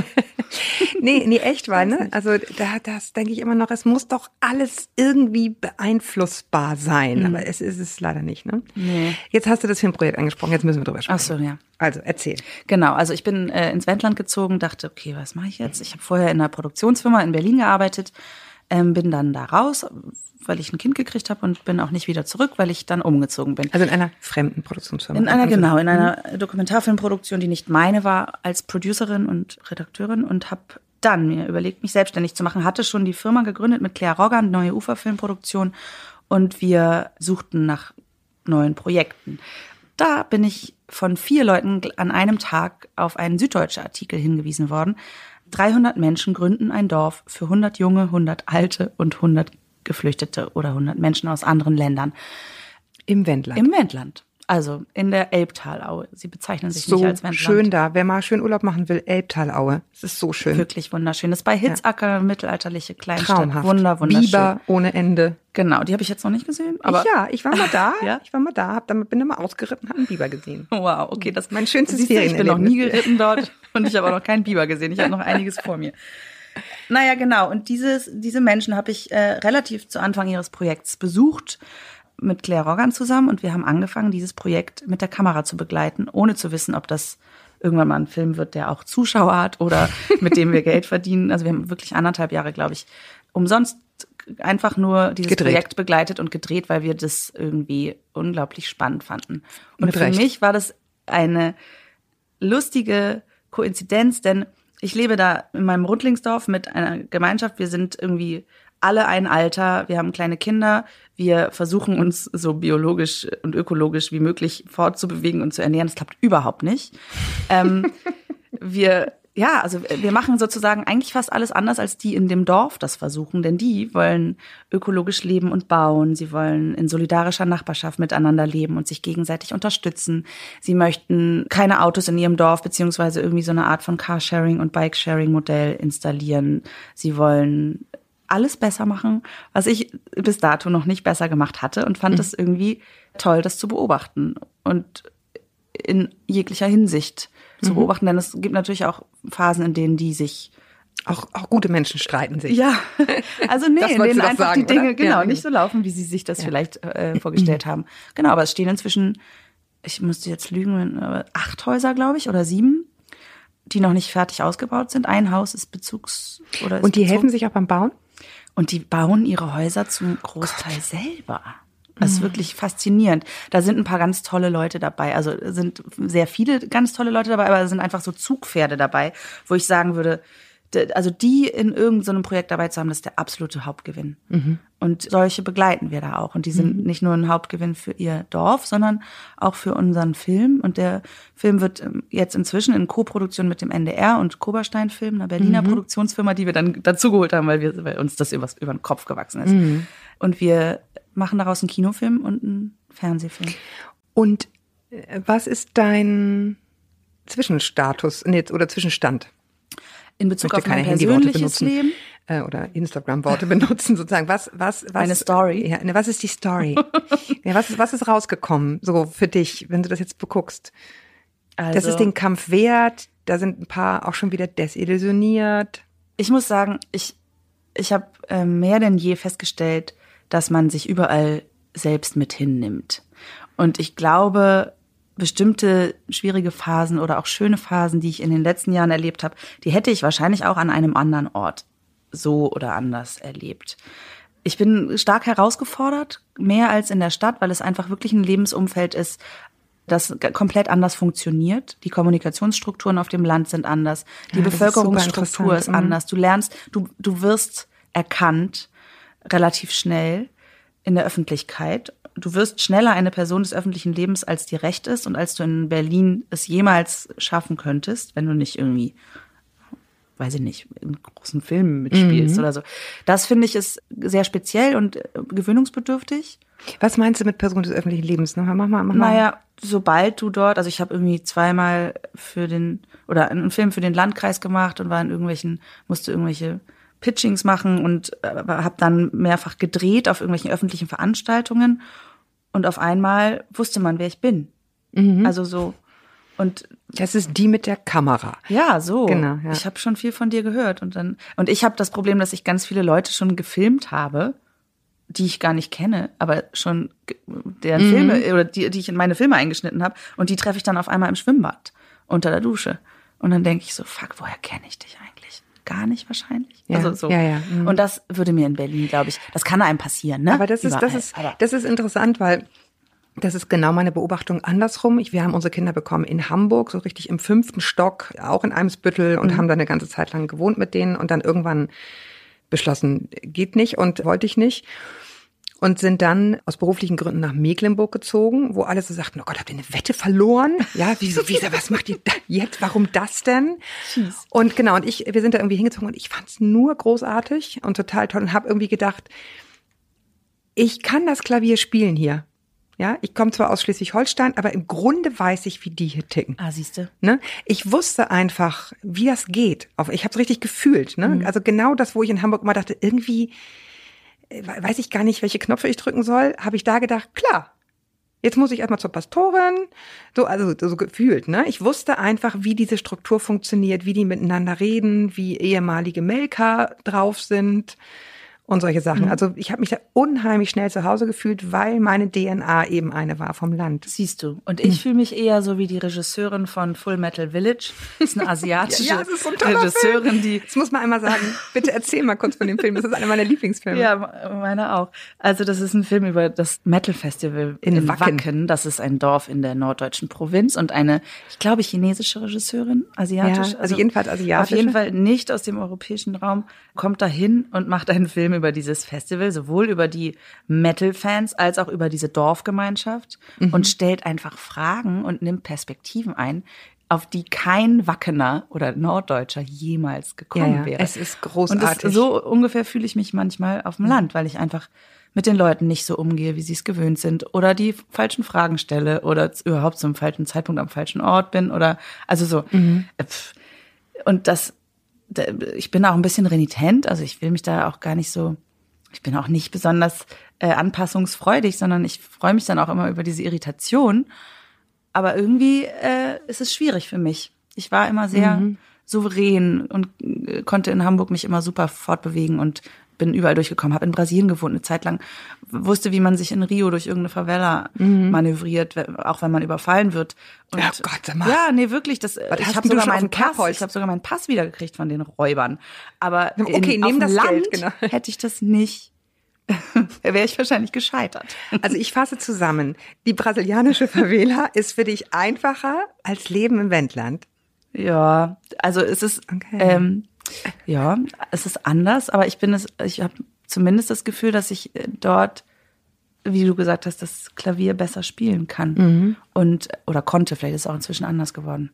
nee, nee, echt wahr, ne? Also da, das denke ich immer noch, es muss doch alles irgendwie beeinflussbar sein. Mhm. Aber es ist es leider nicht, ne? Nee. Jetzt hast du das Filmprojekt angesprochen, jetzt müssen wir drüber sprechen. Ach so, ja. Also, erzähl. Genau, also ich bin äh, ins Wendland gezogen, dachte, okay, was mache ich jetzt? Ich habe vorher in einer Produktionsfirma in Berlin gearbeitet, ähm, bin dann da raus, weil ich ein Kind gekriegt habe und bin auch nicht wieder zurück, weil ich dann umgezogen bin. Also in einer fremden Produktionsfirma? In einer, genau, in einer Dokumentarfilmproduktion, die nicht meine war, als Producerin und Redakteurin und habe dann mir überlegt, mich selbstständig zu machen. Hatte schon die Firma gegründet mit Claire Roggan, neue Uferfilmproduktion und wir suchten nach neuen Projekten. Da bin ich von vier Leuten an einem Tag auf einen süddeutschen Artikel hingewiesen worden. dreihundert Menschen gründen ein Dorf für hundert Junge, hundert Alte und hundert Geflüchtete oder hundert Menschen aus anderen Ländern. Im Wendland? Im Wendland. Also in der Elbtalaue. Sie bezeichnen sich so nicht als Wendland. Schön da. Wer mal schön Urlaub machen will, Elbtalaue. Es ist so schön. Wirklich wunderschön. Das ist bei Hitzacker, ja. Mittelalterliche Kleinstadt. Traumhaft. Wunder, wunderschön. Biber ohne Ende. Genau, die habe ich jetzt noch nicht gesehen. Aber ich, ja, ich war mal da. Ja? Ich war mal da, hab damit, bin da mal ausgeritten, habe einen Biber gesehen. Wow, okay. Das mein schönstes Ferienerlebnis. Ich bin noch nie geritten dort und ich habe auch noch keinen Biber gesehen. Ich habe noch einiges vor mir. Naja, genau. Und dieses, diese Menschen habe ich äh, relativ zu Anfang ihres Projekts besucht mit Claire Roggan zusammen und wir haben angefangen, dieses Projekt mit der Kamera zu begleiten, ohne zu wissen, ob das irgendwann mal ein Film wird, der auch Zuschauer hat oder mit dem wir Geld verdienen. Also wir haben wirklich anderthalb Jahre, glaube ich, umsonst einfach nur dieses gedreht. Projekt begleitet und gedreht, weil wir das irgendwie unglaublich spannend fanden. Und mit für Recht. Mich war das eine lustige Koinzidenz, denn ich lebe da in meinem Rundlingsdorf mit einer Gemeinschaft. Wir sind irgendwie alle ein Alter. Wir haben kleine Kinder. Wir versuchen uns so biologisch und ökologisch wie möglich fortzubewegen und zu ernähren. Das klappt überhaupt nicht. ähm, wir, ja, also wir machen sozusagen eigentlich fast alles anders, als die in dem Dorf das versuchen. Denn die wollen ökologisch leben und bauen. Sie wollen in solidarischer Nachbarschaft miteinander leben und sich gegenseitig unterstützen. Sie möchten keine Autos in ihrem Dorf, beziehungsweise irgendwie so eine Art von Carsharing- und Bikesharing-Modell installieren. Sie wollen alles besser machen, was ich bis dato noch nicht besser gemacht hatte und fand es mhm. irgendwie toll, das zu beobachten und in jeglicher Hinsicht zu mhm. beobachten, denn es gibt natürlich auch Phasen, in denen die sich Auch, auch gute Menschen streiten sich. Ja, also nee, Das in wolltest denen du doch einfach sagen, die Dinge oder? genau Ja. nicht so laufen, wie sie sich das Ja. vielleicht äh, vorgestellt haben. Genau, aber es stehen inzwischen, ich müsste jetzt lügen, aber acht Häuser, glaube ich, oder sieben, die noch nicht fertig ausgebaut sind. Ein Haus ist Bezugs- oder ist Und die bezogen. helfen sich auch beim Bauen? Und die bauen ihre Häuser zum Großteil selber. Das ist wirklich faszinierend. Da sind ein paar ganz tolle Leute dabei. Also sind sehr viele ganz tolle Leute dabei, aber es sind einfach so Zugpferde dabei, wo ich sagen würde, d- also die in irgendeinem Projekt dabei zu haben, das ist der absolute Hauptgewinn. Mhm. Und solche begleiten wir da auch. Und die sind nicht nur ein Hauptgewinn für ihr Dorf, sondern auch für unseren Film. Und der Film wird ähm, jetzt inzwischen in Co-Produktion mit dem N D R und Koberstein Film, einer Berliner Produktionsfirma, die wir dann dazugeholt haben, weil, wir, weil uns das übers, über den Kopf gewachsen ist. Mhm. Und wir machen daraus einen Kinofilm und einen Fernsehfilm. Und äh, was ist dein Zwischenstatus nee, oder Zwischenstand? In Bezug möchte auf mein keine Handyworte persönliches benutzen. Leben. Äh, oder Instagram-Worte benutzen, sozusagen. Was, was, was? Eine Story. Ja, ne, was ist die Story? ja, was, ist, was ist rausgekommen, so für dich, wenn du das jetzt beguckst? Also, Das ist den Kampf wert. Da sind ein paar auch schon wieder desillusioniert. ich muss sagen, ich, ich habe äh, mehr denn je festgestellt, dass man sich überall selbst mit hinnimmt. Und ich glaube, bestimmte schwierige Phasen oder auch schöne Phasen, die ich in den letzten Jahren erlebt habe, die hätte ich wahrscheinlich auch an einem anderen Ort so oder anders erlebt. Ich bin stark herausgefordert, mehr als in der Stadt, weil es einfach wirklich ein Lebensumfeld ist, das komplett anders funktioniert. Die Kommunikationsstrukturen auf dem Land sind anders. Die Ja, das ist Bevölkerungsstruktur super ist, interessant. anders. Du lernst, du, du wirst erkannt relativ schnell in der Öffentlichkeit. Du wirst schneller eine Person des öffentlichen Lebens, als dir recht ist und als du in Berlin es jemals schaffen könntest, wenn du nicht irgendwie, weiß ich nicht, in großen Filmen mitspielst Mhm. oder so. Das finde ich ist sehr speziell und äh, gewöhnungsbedürftig. Was meinst du mit Person des öffentlichen Lebens? Mach mal, mach mal. Mach mal. Naja, sobald du dort, also ich habe irgendwie zweimal für den, oder einen Film für den Landkreis gemacht und war in irgendwelchen, musste irgendwelche Pitchings machen und äh, habe dann mehrfach gedreht auf irgendwelchen öffentlichen Veranstaltungen und auf einmal wusste man, wer ich bin. Mhm. Also so, und Das ist die mit der Kamera. ja, so. Genau, ja. Ich habe schon viel von dir gehört und dann, und ich habe das Problem, dass ich ganz viele Leute schon gefilmt habe, die ich gar nicht kenne, aber schon ge- deren Mhm. Filme oder die, die ich in meine Filme eingeschnitten habe und die treffe ich dann auf einmal im Schwimmbad unter der Dusche und dann denke ich so, fuck, woher kenne ich dich eigentlich? Gar nicht wahrscheinlich. Ja, also so. ja, ja. Mhm. Und das würde mir in Berlin, glaube ich, das kann einem passieren, ne? Aber das ist, das Überall. ist, Aber das ist interessant, weil das ist genau meine Beobachtung andersrum. Ich, wir haben unsere Kinder bekommen in Hamburg, so richtig im fünften Stock, auch in Eimsbüttel und haben da eine ganze Zeit lang gewohnt mit denen und dann irgendwann beschlossen, geht nicht und wollte ich nicht. Und sind dann aus beruflichen Gründen nach Mecklenburg gezogen, wo alle so sagten, oh Gott, habt ihr eine Wette verloren? Ja, wieso, wieso, was macht ihr da jetzt? Warum das denn? Schieß. Und genau, und ich, wir sind da irgendwie hingezogen und ich fand's nur großartig und total toll und habe irgendwie gedacht, ich kann das Klavier spielen hier. Ja, ich komme zwar aus Schleswig-Holstein, aber im Grunde weiß ich, wie die hier ticken. ah, siehste. Ne? Ich wusste einfach, wie das geht. Auf- Ich habe es richtig gefühlt. Ne? Also genau das, wo ich in Hamburg immer dachte, irgendwie äh, weiß ich gar nicht, welche Knöpfe ich drücken soll, habe ich da gedacht, klar, jetzt muss ich erstmal zur Pastorin. So, also so gefühlt. Ne? Ich wusste einfach, wie diese Struktur funktioniert, wie die miteinander reden, wie ehemalige Melker drauf sind. Und solche Sachen. Also ich habe mich da unheimlich schnell zu Hause gefühlt, weil meine D N A eben eine war vom Land. Siehst du. Und ich fühle mich eher so wie die Regisseurin von Full Metal Village. Das ist eine asiatische Ja, ja, das ist so ein toller Regisseurin, Film. die Das muss man einmal sagen. Bitte erzähl mal kurz von dem Film. Das ist einer meiner Lieblingsfilme. ja, meine auch. Also das ist ein Film über das Metal Festival In in, Wacken. Wacken. Das ist ein Dorf in der norddeutschen Provinz und eine, ich glaube, chinesische Regisseurin, asiatisch. Ja, also jedenfalls asiatische. Auf jeden Fall nicht aus dem europäischen Raum, kommt dahin und macht einen Film über dieses Festival, sowohl über die Metal-Fans als auch über diese Dorfgemeinschaft Mhm. und stellt einfach Fragen und nimmt Perspektiven ein, auf die kein Wackener oder Norddeutscher jemals gekommen Ja, ja. wäre. Es ist Und großartig. das, so ungefähr fühle ich mich manchmal auf dem Land, weil ich einfach mit den Leuten nicht so umgehe, wie sie es gewöhnt sind oder die falschen Fragen stelle oder z- überhaupt zum falschen Zeitpunkt am falschen Ort bin oder also so. Mhm. Äh, pf. Und das, da- ich bin auch ein bisschen renitent, also ich will mich da auch gar nicht so, ich bin auch nicht besonders äh, anpassungsfreudig, sondern ich freue mich dann auch immer über diese Irritation. Aber irgendwie äh, ist es schwierig für mich. Ich war immer sehr souverän und konnte in Hamburg mich immer super fortbewegen und bin überall durchgekommen, habe in Brasilien gewohnt eine Zeit lang, wusste, wie man sich in Rio durch irgendeine Favela mhm. manövriert, auch wenn man überfallen wird. Und oh Gott, sag mal. Ja, nee, wirklich, das, Was ich hast habe du sogar schon auf meinen dem Kerbholz? Pass, ich habe sogar meinen Pass wiedergekriegt von den Räubern. Aber okay, in, nehmen auf das dem Land Geld, genau. hätte ich das nicht, wäre ich wahrscheinlich gescheitert. Also ich fasse zusammen, die brasilianische Favela ist für dich einfacher als Leben im Wendland. Ja, also es ist, okay. ähm, ja, es ist anders, aber ich bin es, ich habe zumindest das Gefühl, dass ich dort, wie du gesagt hast, das Klavier besser spielen kann. Mhm. Und, oder konnte, vielleicht ist es auch inzwischen anders geworden.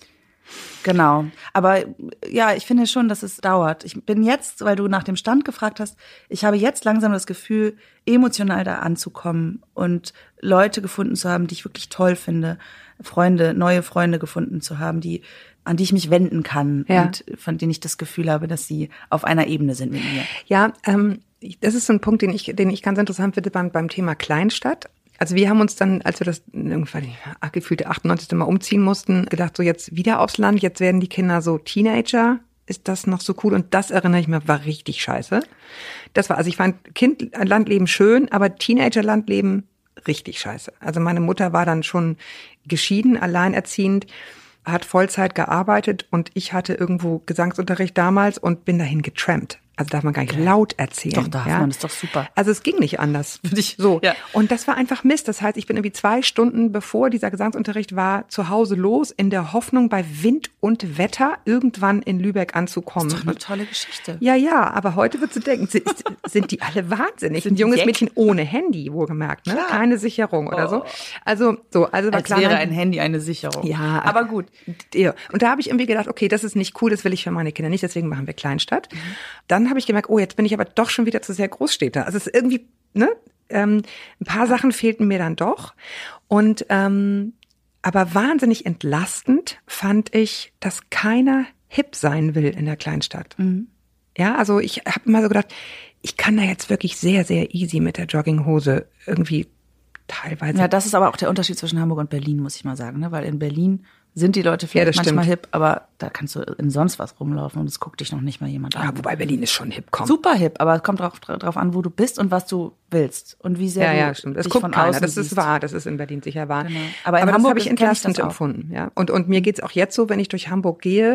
Genau. Aber ja, ich finde schon, dass es dauert. Ich bin jetzt, weil du nach dem Stand gefragt hast, ich habe jetzt langsam das Gefühl, emotional da anzukommen und Leute gefunden zu haben, die ich wirklich toll finde. Freunde, neue Freunde gefunden zu haben, die, an die ich mich wenden kann ja. und von denen ich das Gefühl habe, dass sie auf einer Ebene sind mit mir. Ja, ähm, das ist so ein Punkt, den ich, den ich ganz interessant finde beim, beim Thema Kleinstadt. Also wir haben uns dann, als wir das irgendwann gefühlte achtundneunzigste Mal umziehen mussten, gedacht, so jetzt wieder aufs Land, jetzt werden die Kinder so Teenager. Ist das noch so cool? Und das erinnere ich mir, war richtig scheiße. Das war, also ich fand Kind, Landleben schön, aber Teenager-Landleben richtig scheiße. Also meine Mutter war dann schon geschieden, alleinerziehend, hat Vollzeit gearbeitet und ich hatte irgendwo Gesangsunterricht damals und bin dahin getrampt. Also darf man gar nicht okay. laut erzählen. Doch, darf ja? man, das ist doch super. Also es ging nicht anders. So. Ja. Und das war einfach Mist. Das heißt, ich bin irgendwie zwei Stunden, bevor dieser Gesangsunterricht war, zu Hause los, in der Hoffnung, bei Wind und Wetter irgendwann in Lübeck anzukommen. Das ist doch eine tolle Geschichte. Ja, ja, aber heute würdest du denken, sind, sind die alle wahnsinnig? Ein junges Mädchen ohne Handy, wohlgemerkt, ne? Keine Sicherung oder oh. so. Also, so, also war Als klar, wäre ein Handy eine Sicherung. Ja. Aber gut. Ja. Und da habe ich irgendwie gedacht, okay, das ist nicht cool, das will ich für meine Kinder nicht, deswegen machen wir Kleinstadt. Mhm. Dann habe ich gemerkt, oh, jetzt bin ich aber doch schon wieder zu sehr Großstädter. Also es ist irgendwie, ne, ähm, ein paar Sachen fehlten mir dann doch. Und ähm, aber wahnsinnig entlastend fand ich, dass keiner hip sein will in der Kleinstadt. Mhm. Ja, also ich habe immer so gedacht, ich kann da jetzt wirklich sehr, sehr easy mit der Jogginghose irgendwie teilweise. Ja, das ist aber auch der Unterschied zwischen Hamburg und Berlin, muss ich mal sagen, ne? Weil in Berlin sind die Leute vielleicht ja, manchmal stimmt. hip, aber da kannst du in sonst was rumlaufen und es guckt dich noch nicht mal jemand an. Ja, wobei Berlin ist schon hip, komm. Super hip, aber es kommt drauf, drauf an, wo du bist und was du willst und wie sehr ja, du ja, stimmt. Das dich guckt von keiner. außen Das ist siehst. wahr, das ist in Berlin sicher wahr. Genau. Aber in aber Hamburg das habe ich entlastend empfunden. Ja. Und, und mir geht's auch jetzt so, wenn ich durch Hamburg gehe,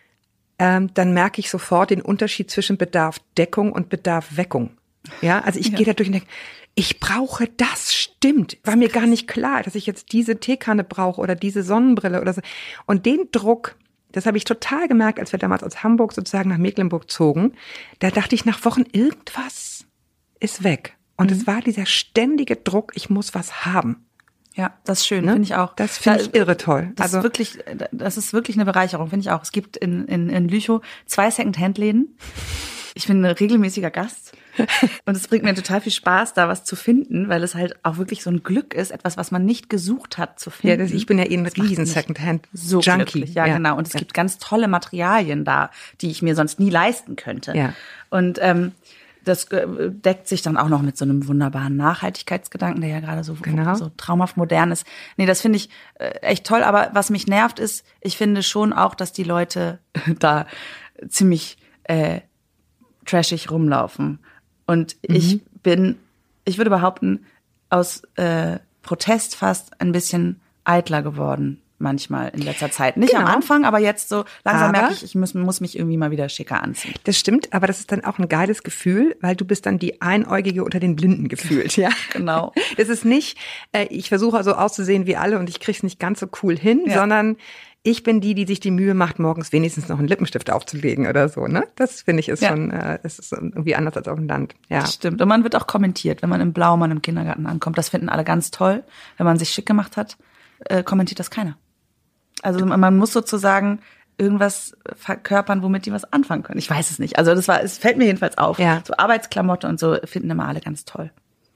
ähm, dann merke ich sofort den Unterschied zwischen Bedarf Deckung und Bedarf Weckung. Ja, also ich ja. gehe da durch und denke, ich brauche das, stimmt. War mir gar nicht klar, dass ich jetzt diese Teekanne brauche oder diese Sonnenbrille oder so. Und den Druck, das habe ich total gemerkt, als wir damals aus Hamburg sozusagen nach Mecklenburg zogen. Da dachte ich nach Wochen, irgendwas ist weg. Und mhm. es war dieser ständige Druck, ich muss was haben. Ja, das ist schön, ne? finde ich auch. Das finde ich irre toll. Das also ist wirklich, das ist wirklich eine Bereicherung, finde ich auch. Es gibt in, in, in Lüchow zwei Second-Hand-Läden. Ich bin ein regelmäßiger Gast. Und es bringt mir total viel Spaß, da was zu finden, weil es halt auch wirklich so ein Glück ist, etwas, was man nicht gesucht hat, zu finden. Ja, das, ich bin ja eh ein riesen Secondhand-Junkie. Ja, ja, genau. Und es ja. gibt ganz tolle Materialien da, die ich mir sonst nie leisten könnte. Ja. Und ähm, das äh, deckt sich dann auch noch mit so einem wunderbaren Nachhaltigkeitsgedanken, der ja gerade so, genau. so traumhaft modern ist. Nee, das finde ich äh, echt toll. Aber was mich nervt ist, ich finde schon auch, dass die Leute da ziemlich äh, trashig rumlaufen. Und mhm. ich bin, ich würde behaupten, aus äh, Protest fast ein bisschen eitler geworden manchmal in letzter Zeit. Nicht genau. am Anfang, aber jetzt so langsam aber merke ich, ich muss, muss mich irgendwie mal wieder schicker anziehen. Das stimmt, aber das ist dann auch ein geiles Gefühl, weil du bist dann die Einäugige unter den Blinden gefühlt. Ja, genau. Das ist nicht, äh, ich versuche so auszusehen wie alle und ich krieg's nicht ganz so cool hin, ja. sondern ich bin die, die sich die Mühe macht, morgens wenigstens noch einen Lippenstift aufzulegen oder so, ne? Das finde ich ist ja. schon, äh, das ist irgendwie anders als auf dem Land. Ja, das stimmt. Und man wird auch kommentiert, wenn man im Blaumann im Kindergarten ankommt. Das finden alle ganz toll. Wenn man sich schick gemacht hat, äh, kommentiert das keiner. Also man muss sozusagen irgendwas verkörpern, womit die was anfangen können. Ich weiß es nicht. Also das war, es fällt mir jedenfalls auf. Ja. So Arbeitsklamotte und so finden immer alle ganz toll.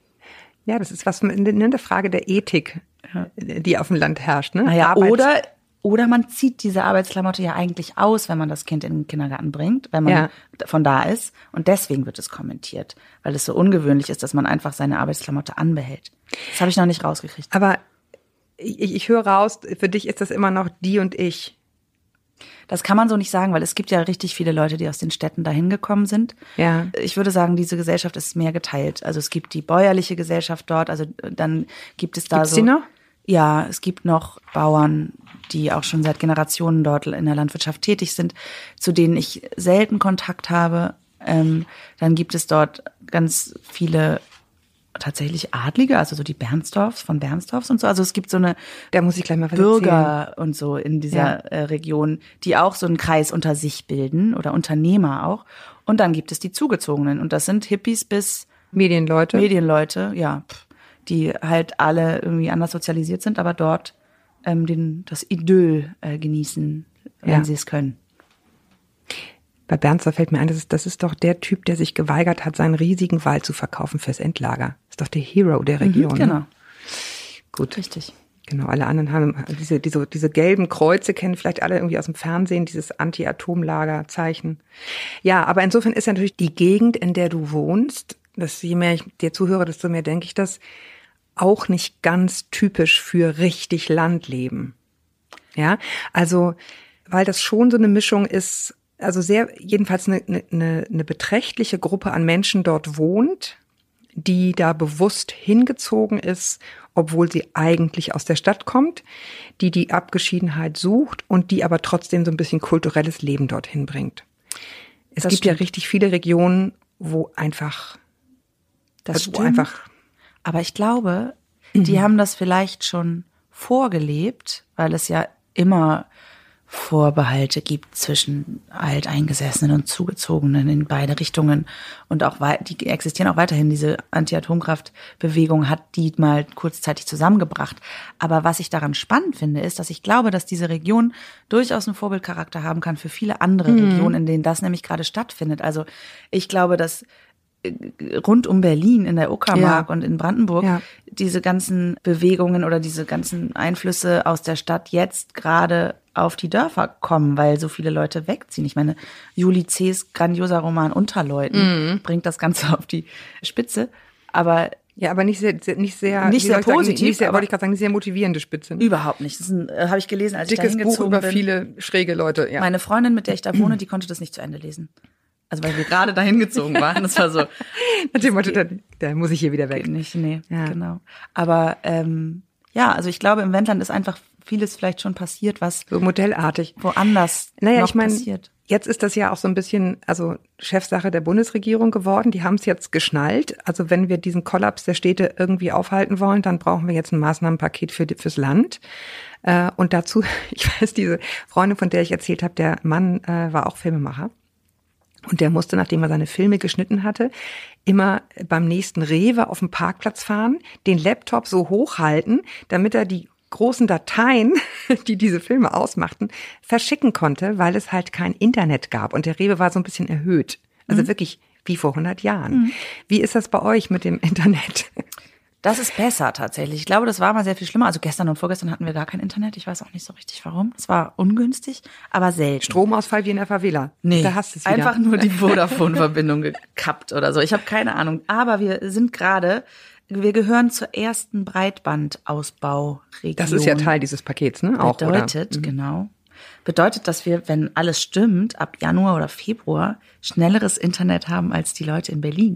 Ja, das ist was eine Frage der Ethik, ja. die auf dem Land herrscht. Ne? Naja, oder Oder man zieht diese Arbeitsklamotte ja eigentlich aus, wenn man das Kind in den Kindergarten bringt, wenn man ja. von da ist. Und deswegen wird es kommentiert, weil es so ungewöhnlich ist, dass man einfach seine Arbeitsklamotte anbehält. Das habe ich noch nicht rausgekriegt. Aber ich, ich höre raus, für dich ist das immer noch die und ich. Das kann man so nicht sagen, weil es gibt ja richtig viele Leute, die aus den Städten dahin gekommen sind. Ja. Ich würde sagen, diese Gesellschaft ist mehr geteilt. Also es gibt die bäuerliche Gesellschaft dort, also dann gibt es da Gibt's so... die noch? Ja, es gibt noch Bauern, die auch schon seit Generationen dort in der Landwirtschaft tätig sind, zu denen ich selten Kontakt habe. Ähm, dann gibt es dort ganz viele tatsächlich Adlige, also so die Bernsdorfs von Bernsdorfs und so. Also es gibt so eine Da muss ich gleich mal was Bürger erzählen. und so in dieser Ja. äh, Region, die auch so einen Kreis unter sich bilden oder Unternehmer auch. Und dann gibt es die Zugezogenen und das sind Hippies bis Medienleute. Medienleute, ja, pff, die halt alle irgendwie anders sozialisiert sind, aber dort ähm, den, das Idyll äh, genießen, wenn Ja. sie es können. Bei Bernsdorf fällt mir ein, das ist, das ist doch der Typ, der sich geweigert hat, seinen riesigen Wald zu verkaufen fürs Endlager. Das ist doch der Hero der Region. Mhm, genau, Ne? Gut. richtig. Genau, alle anderen haben diese, diese, diese gelben Kreuze, kennen vielleicht alle irgendwie aus dem Fernsehen, dieses Anti-Atomlager-Zeichen. Ja, aber insofern ist ja natürlich die Gegend, in der du wohnst, das, je mehr ich dir zuhöre, desto mehr denke ich das, auch nicht ganz typisch für richtig Landleben. Ja, also, weil das schon so eine Mischung ist, also sehr, jedenfalls eine, eine, eine beträchtliche Gruppe an Menschen dort wohnt, die da bewusst hingezogen ist, obwohl sie eigentlich aus der Stadt kommt, die die Abgeschiedenheit sucht und die aber trotzdem so ein bisschen kulturelles Leben dorthin bringt. Es Das gibt stimmt. ja richtig viele Regionen, wo einfach, Das also wo stimmt. einfach, Aber ich glaube, die haben das vielleicht schon vorgelebt, weil es ja immer Vorbehalte gibt zwischen Alteingesessenen und Zugezogenen in beide Richtungen. Und auch wei- die existieren auch weiterhin. Diese Anti-Atomkraft-Bewegung hat die mal kurzzeitig zusammengebracht. Aber was ich daran spannend finde, ist, dass ich glaube, dass diese Region durchaus einen Vorbildcharakter haben kann für viele andere Regionen, in denen das nämlich gerade stattfindet. Also ich glaube, dass rund um Berlin, in der Uckermark Ja. und in Brandenburg, Ja. diese ganzen Bewegungen oder diese ganzen Einflüsse aus der Stadt jetzt gerade auf die Dörfer kommen, weil so viele Leute wegziehen. Ich meine, Juli C.'s grandioser Roman Unterleuten bringt das Ganze auf die Spitze, aber ja, aber nicht sehr, sehr nicht sehr, Nicht wie sehr soll ich sagen, positiv, nicht sehr, aber- wollte ich gerade sagen, nicht sehr motivierende Spitze. Ne? überhaupt nicht. Das ist ein, äh, habe ich gelesen, als ich Dickes da Buch hingezogen über bin. viele schräge Leute, ja. Meine Freundin, mit der ich da wohne, die konnte das nicht zu Ende lesen. Also weil wir gerade dahin gezogen waren. Das war so, Nach dem Motto, da, da muss ich hier wieder weg. geht nicht, nee, Ja. genau. Aber ähm, ja, also ich glaube, im Wendland ist einfach vieles vielleicht schon passiert, was So modellartig. woanders Naja, noch ich meine, passiert. jetzt ist das ja auch so ein bisschen, also Chefsache der Bundesregierung geworden. Die haben es jetzt geschnallt. Also wenn wir diesen Kollaps der Städte irgendwie aufhalten wollen, dann brauchen wir jetzt ein Maßnahmenpaket für die, fürs Land. Äh, und dazu, ich weiß, diese Freundin, von der ich erzählt habe, der Mann äh, war auch Filmemacher. Und der musste, nachdem er seine Filme geschnitten hatte, immer beim nächsten Rewe auf dem Parkplatz fahren, den Laptop so hochhalten, damit er die großen Dateien, die diese Filme ausmachten, verschicken konnte, weil es halt kein Internet gab. Und der Rewe war so ein bisschen erhöht. Also wirklich wie vor hundert Jahren. Wie ist das bei euch mit dem Internet? Das ist besser tatsächlich. Ich glaube, das war mal sehr viel schlimmer. Also gestern und vorgestern hatten wir gar kein Internet. Ich weiß auch nicht so richtig warum. Es war ungünstig, aber selten. Stromausfall wie in der Favela. Nee, Da hast du es wieder. einfach nur die Vodafone-Verbindung gekappt oder so. Ich habe keine Ahnung. Aber wir sind gerade, wir gehören zur ersten Breitbandausbauregion. Das ist ja Teil dieses Pakets, ne? Auch, Bedeutet, oder? genau, bedeutet, dass wir, wenn alles stimmt, ab Januar oder Februar schnelleres Internet haben als die Leute in Berlin.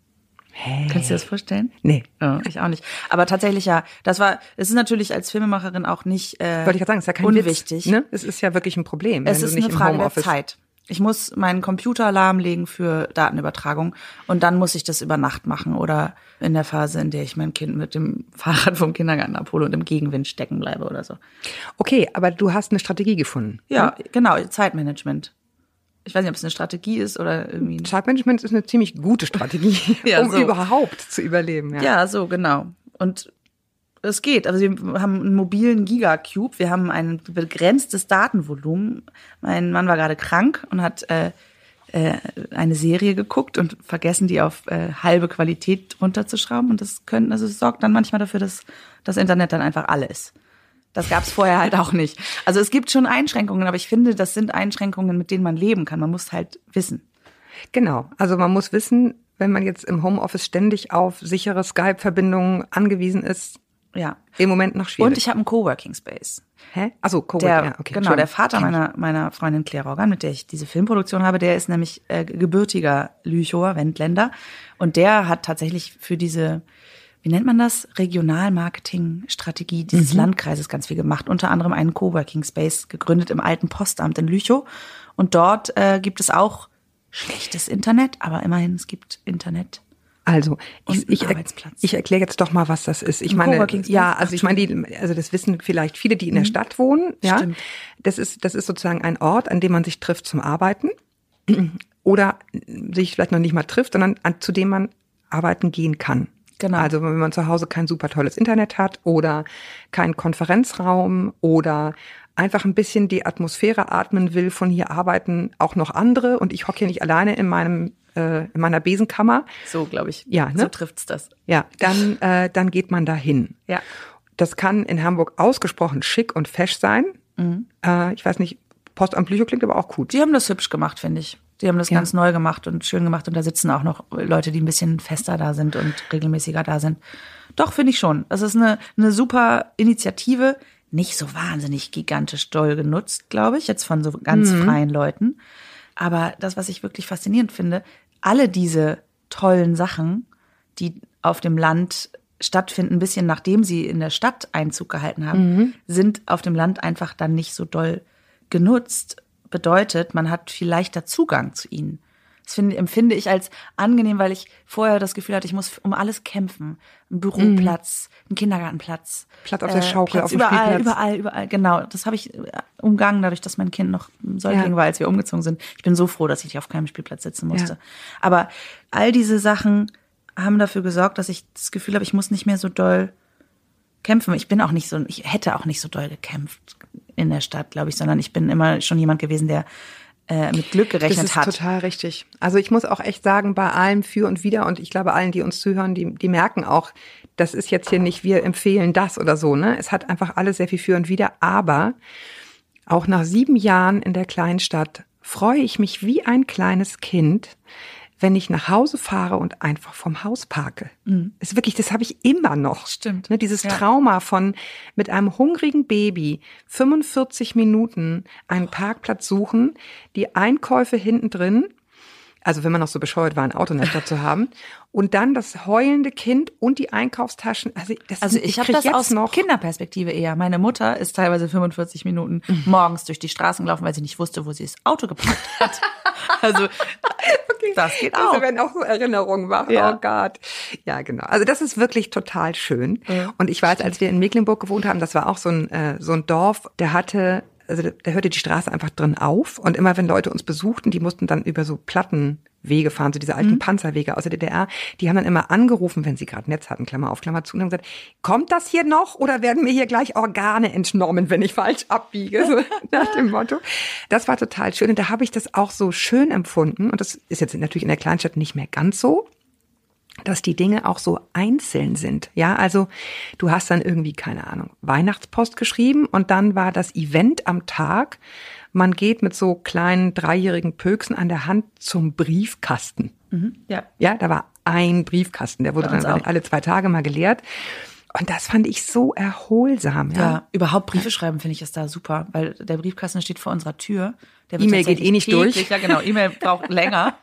Hey. Kannst du dir das vorstellen? Nee. Ja, ich auch nicht. Aber tatsächlich ja, das war, es ist natürlich als Filmemacherin auch nicht äh, Wollte ich gerade sagen, es ist ja kein unwichtig. Witz. Ne? Es ist ja wirklich ein Problem, Es wenn ist du nicht eine im Frage der Homeoffice. Zeit. Ich muss meinen Computer lahmlegen für Datenübertragung und dann muss ich das über Nacht machen oder in der Phase, in der ich mein Kind mit dem Fahrrad vom Kindergarten abhole und im Gegenwind stecken bleibe oder so. Okay, aber du hast eine Strategie gefunden. Ja, genau, Zeitmanagement. Ich weiß nicht, ob es eine Strategie ist oder irgendwie. ein- Zeitmanagement ist eine ziemlich gute Strategie, Ja, um so. überhaupt zu überleben. Ja. Ja, so, genau. Und es geht. Also wir haben einen mobilen Gigacube, wir haben ein begrenztes Datenvolumen. Mein Mann war gerade krank und hat äh, äh, eine Serie geguckt und vergessen, die auf äh, halbe Qualität runterzuschrauben. Und das können, also es sorgt dann manchmal dafür, dass das Internet dann einfach alle ist. Das gab es vorher halt auch nicht. Also es gibt schon Einschränkungen, aber ich finde, das sind Einschränkungen, mit denen man leben kann. Man muss halt wissen. Genau. Also man muss wissen, wenn man jetzt im Homeoffice ständig auf sichere Skype-Verbindungen angewiesen ist, Ja. Im Moment noch schwierig. Und ich habe einen Coworking Space. Hä? Achso, Coworking, der, ja, okay. Genau, der Vater meiner, meiner Freundin Claire Roggan, mit der ich diese Filmproduktion habe, der ist nämlich äh, gebürtiger Lüchower, Wendländer. Und der hat tatsächlich für diese, wie nennt man das, Regionalmarketing-Strategie dieses mhm. Landkreises ganz viel gemacht. Unter anderem einen Coworking Space gegründet im alten Postamt in Lüchow. Und dort äh, gibt es auch schlechtes Internet, aber immerhin, es gibt Internet. Also, ich, ich, Arbeitsplatz. ich erkläre jetzt doch mal, was das ist. Ich meine, ja, also ich meine, die, also das wissen vielleicht viele, die in der Stadt wohnen. Ja, Stimmt. das ist, das ist sozusagen ein Ort, an dem man sich trifft zum Arbeiten oder sich vielleicht noch nicht mal trifft, sondern an, zu dem man arbeiten gehen kann. Genau. Also wenn man zu Hause kein super tolles Internet hat oder keinen Konferenzraum oder einfach ein bisschen die Atmosphäre atmen will, von hier arbeiten auch noch andere und ich hocke hier nicht alleine in meinem äh, in meiner Besenkammer. So, glaube ich. Ja, ne? So trifft's das. Ja, dann äh, dann geht man da hin. Ja. Das kann in Hamburg ausgesprochen schick und fesch sein. Mhm. Äh, ich weiß nicht, Postamt Lüchow klingt aber auch gut. Die haben das hübsch gemacht, finde ich. Die haben das Ja. ganz neu gemacht und schön gemacht. Und da sitzen auch noch Leute, die ein bisschen fester da sind und regelmäßiger da sind. Doch, finde ich schon. Das ist eine, eine super Initiative. Nicht so wahnsinnig gigantisch doll genutzt, glaube ich, jetzt von so ganz Mhm. freien Leuten. Aber das, was ich wirklich faszinierend finde, alle diese tollen Sachen, die auf dem Land stattfinden, ein bisschen nachdem sie in der Stadt Einzug gehalten haben, Mhm. sind auf dem Land einfach dann nicht so doll genutzt. Bedeutet, man hat viel leichter Zugang zu ihnen. Das finde, empfinde ich als angenehm, weil ich vorher das Gefühl hatte, ich muss um alles kämpfen. Ein Büroplatz, ein Kindergartenplatz. Platz auf der Schaukel, Platz auf dem überall, Spielplatz. überall, überall. Genau, das habe ich äh, umgangen, dadurch, dass mein Kind noch ein Säugling Ja. war, als wir umgezogen sind. Ich bin so froh, dass ich nicht auf keinem Spielplatz sitzen musste. Ja. Aber all diese Sachen haben dafür gesorgt, dass ich das Gefühl habe, ich muss nicht mehr so doll kämpfen. Ich bin auch nicht so, ich hätte auch nicht so doll gekämpft in der Stadt, glaube ich, sondern ich bin immer schon jemand gewesen, der äh, mit Glück gerechnet das ist hat. total richtig. Also ich muss auch echt sagen, bei allem für und wider und ich glaube allen, die uns zuhören, die, die merken auch, das ist jetzt hier nicht, wir empfehlen das oder so, ne? Es hat einfach alles sehr viel für und wider, aber auch nach sieben Jahren in der Kleinstadt freue ich mich wie ein kleines Kind, wenn ich nach Hause fahre und einfach vom Haus parke. Mhm. Ist wirklich, das habe ich immer noch. Stimmt. Ne, dieses Ja. Trauma von mit einem hungrigen Baby fünfundvierzig Minuten einen Parkplatz suchen, die Einkäufe hinten drin, also wenn man noch so bescheuert war, ein Auto in der Stadt zu haben, und dann das heulende Kind und die Einkaufstaschen. Also, das, Also ich, ich habe krieg das jetzt aus noch. Kinderperspektive eher. Meine Mutter ist teilweise fünfundvierzig Minuten morgens durch die Straßen gelaufen, weil sie nicht wusste, wo sie das Auto geparkt hat. Also das geht auch. Also wenn auch so Erinnerungen wach. Ja. Oh Gott. Ja, genau. Also das ist wirklich total schön. Ja, und ich weiß, als wir in Mecklenburg gewohnt haben, das war auch so ein äh, so ein Dorf, der hatte, also da hörte die Straße einfach drin auf. Und immer wenn Leute uns besuchten, die mussten dann über so Plattenwege fahren, so diese alten mhm. Panzerwege aus der D D R, die haben dann immer angerufen, wenn sie gerade Netz hatten, Klammer auf, Klammer zu, und haben gesagt, kommt das hier noch oder werden mir hier gleich Organe entnommen, wenn ich falsch abbiege? So nach dem Motto. Das war total schön und da habe ich das auch so schön empfunden und das ist jetzt natürlich in der Kleinstadt nicht mehr ganz so, dass die Dinge auch so einzeln sind. Ja, also du hast dann irgendwie, keine Ahnung, Weihnachtspost geschrieben und dann war das Event am Tag. Man geht mit so kleinen dreijährigen Pöksen an der Hand zum Briefkasten. Mhm, ja. Ja, da war ein Briefkasten, der wurde Bei uns dann auch. alle zwei Tage mal geleert. Und das fand ich so erholsam. Ja, Ja, überhaupt Briefe schreiben finde ich ist da super, weil der Briefkasten steht vor unserer Tür. Der wird E-Mail geht tatsächlich eh nicht täglich- durch. Ja, genau. E-Mail braucht länger.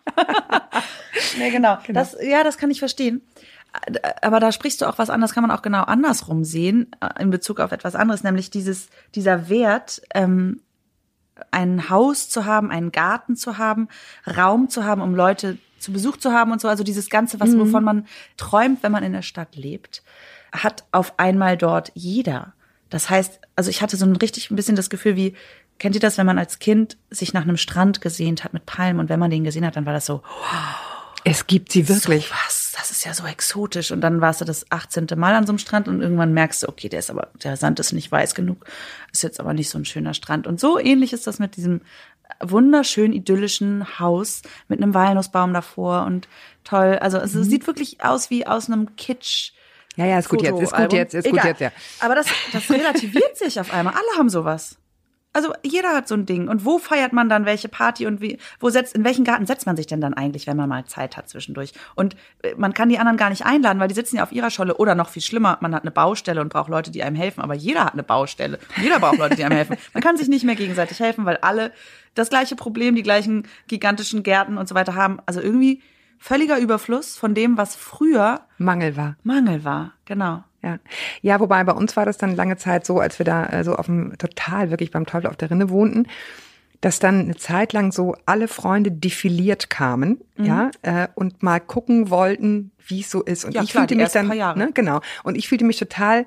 Nee, genau. Das, ja, das kann ich verstehen. Aber da sprichst du auch was an, das kann man auch genau andersrum sehen, äh, in Bezug auf etwas anderes, nämlich dieses, dieser Wert, ähm, ein Haus zu haben, einen Garten zu haben, Raum zu haben, um Leute zu Besuch zu haben und so. Also dieses Ganze, was, wovon man träumt, wenn man in der Stadt lebt, hat auf einmal dort jeder. Das heißt, also ich hatte so ein richtig ein bisschen das Gefühl wie, kennt ihr das, wenn man als Kind sich nach einem Strand gesehnt hat mit Palmen und wenn man den gesehen hat, dann war das so, Es gibt sie wirklich. so was, das ist ja so exotisch. Und dann warst du das achtzehnte Mal an so einem Strand und irgendwann merkst du, okay, der ist aber, der Sand ist nicht weiß genug, ist jetzt aber nicht so ein schöner Strand. Und so ähnlich ist das mit diesem wunderschön idyllischen Haus mit einem Walnussbaum davor und toll. Also es sieht wirklich aus wie aus einem Kitsch. Ja, ja, ist gut jetzt, ist gut Fotoalbum. jetzt, ist gut Egal. jetzt, ja. Aber das, das relativiert sich auf einmal. Alle haben sowas. Also jeder hat so ein Ding. Und wo feiert man dann welche Party und wie, wo setzt, in welchen Garten setzt man sich denn dann eigentlich, wenn man mal Zeit hat zwischendurch? Und man kann die anderen gar nicht einladen, weil die sitzen ja auf ihrer Scholle. Oder noch viel schlimmer, man hat eine Baustelle und braucht Leute, die einem helfen. Aber jeder hat eine Baustelle. Jeder braucht Leute, die einem helfen. Man kann sich nicht mehr gegenseitig helfen, weil alle das gleiche Problem, die gleichen gigantischen Gärten und so weiter haben. Also irgendwie völliger Überfluss von dem, was früher Mangel war. Mangel war, genau. Ja. ja, wobei bei uns war das dann lange Zeit so, als wir da äh, so auf dem, total wirklich beim Teufel auf der Rinne wohnten, dass dann eine Zeit lang so alle Freunde defiliert kamen, mhm. ja, äh, und mal gucken wollten, wie es so ist. Und ja, ich klar, fühlte die mich dann, paar Jahre. ne, genau, und ich fühlte mich total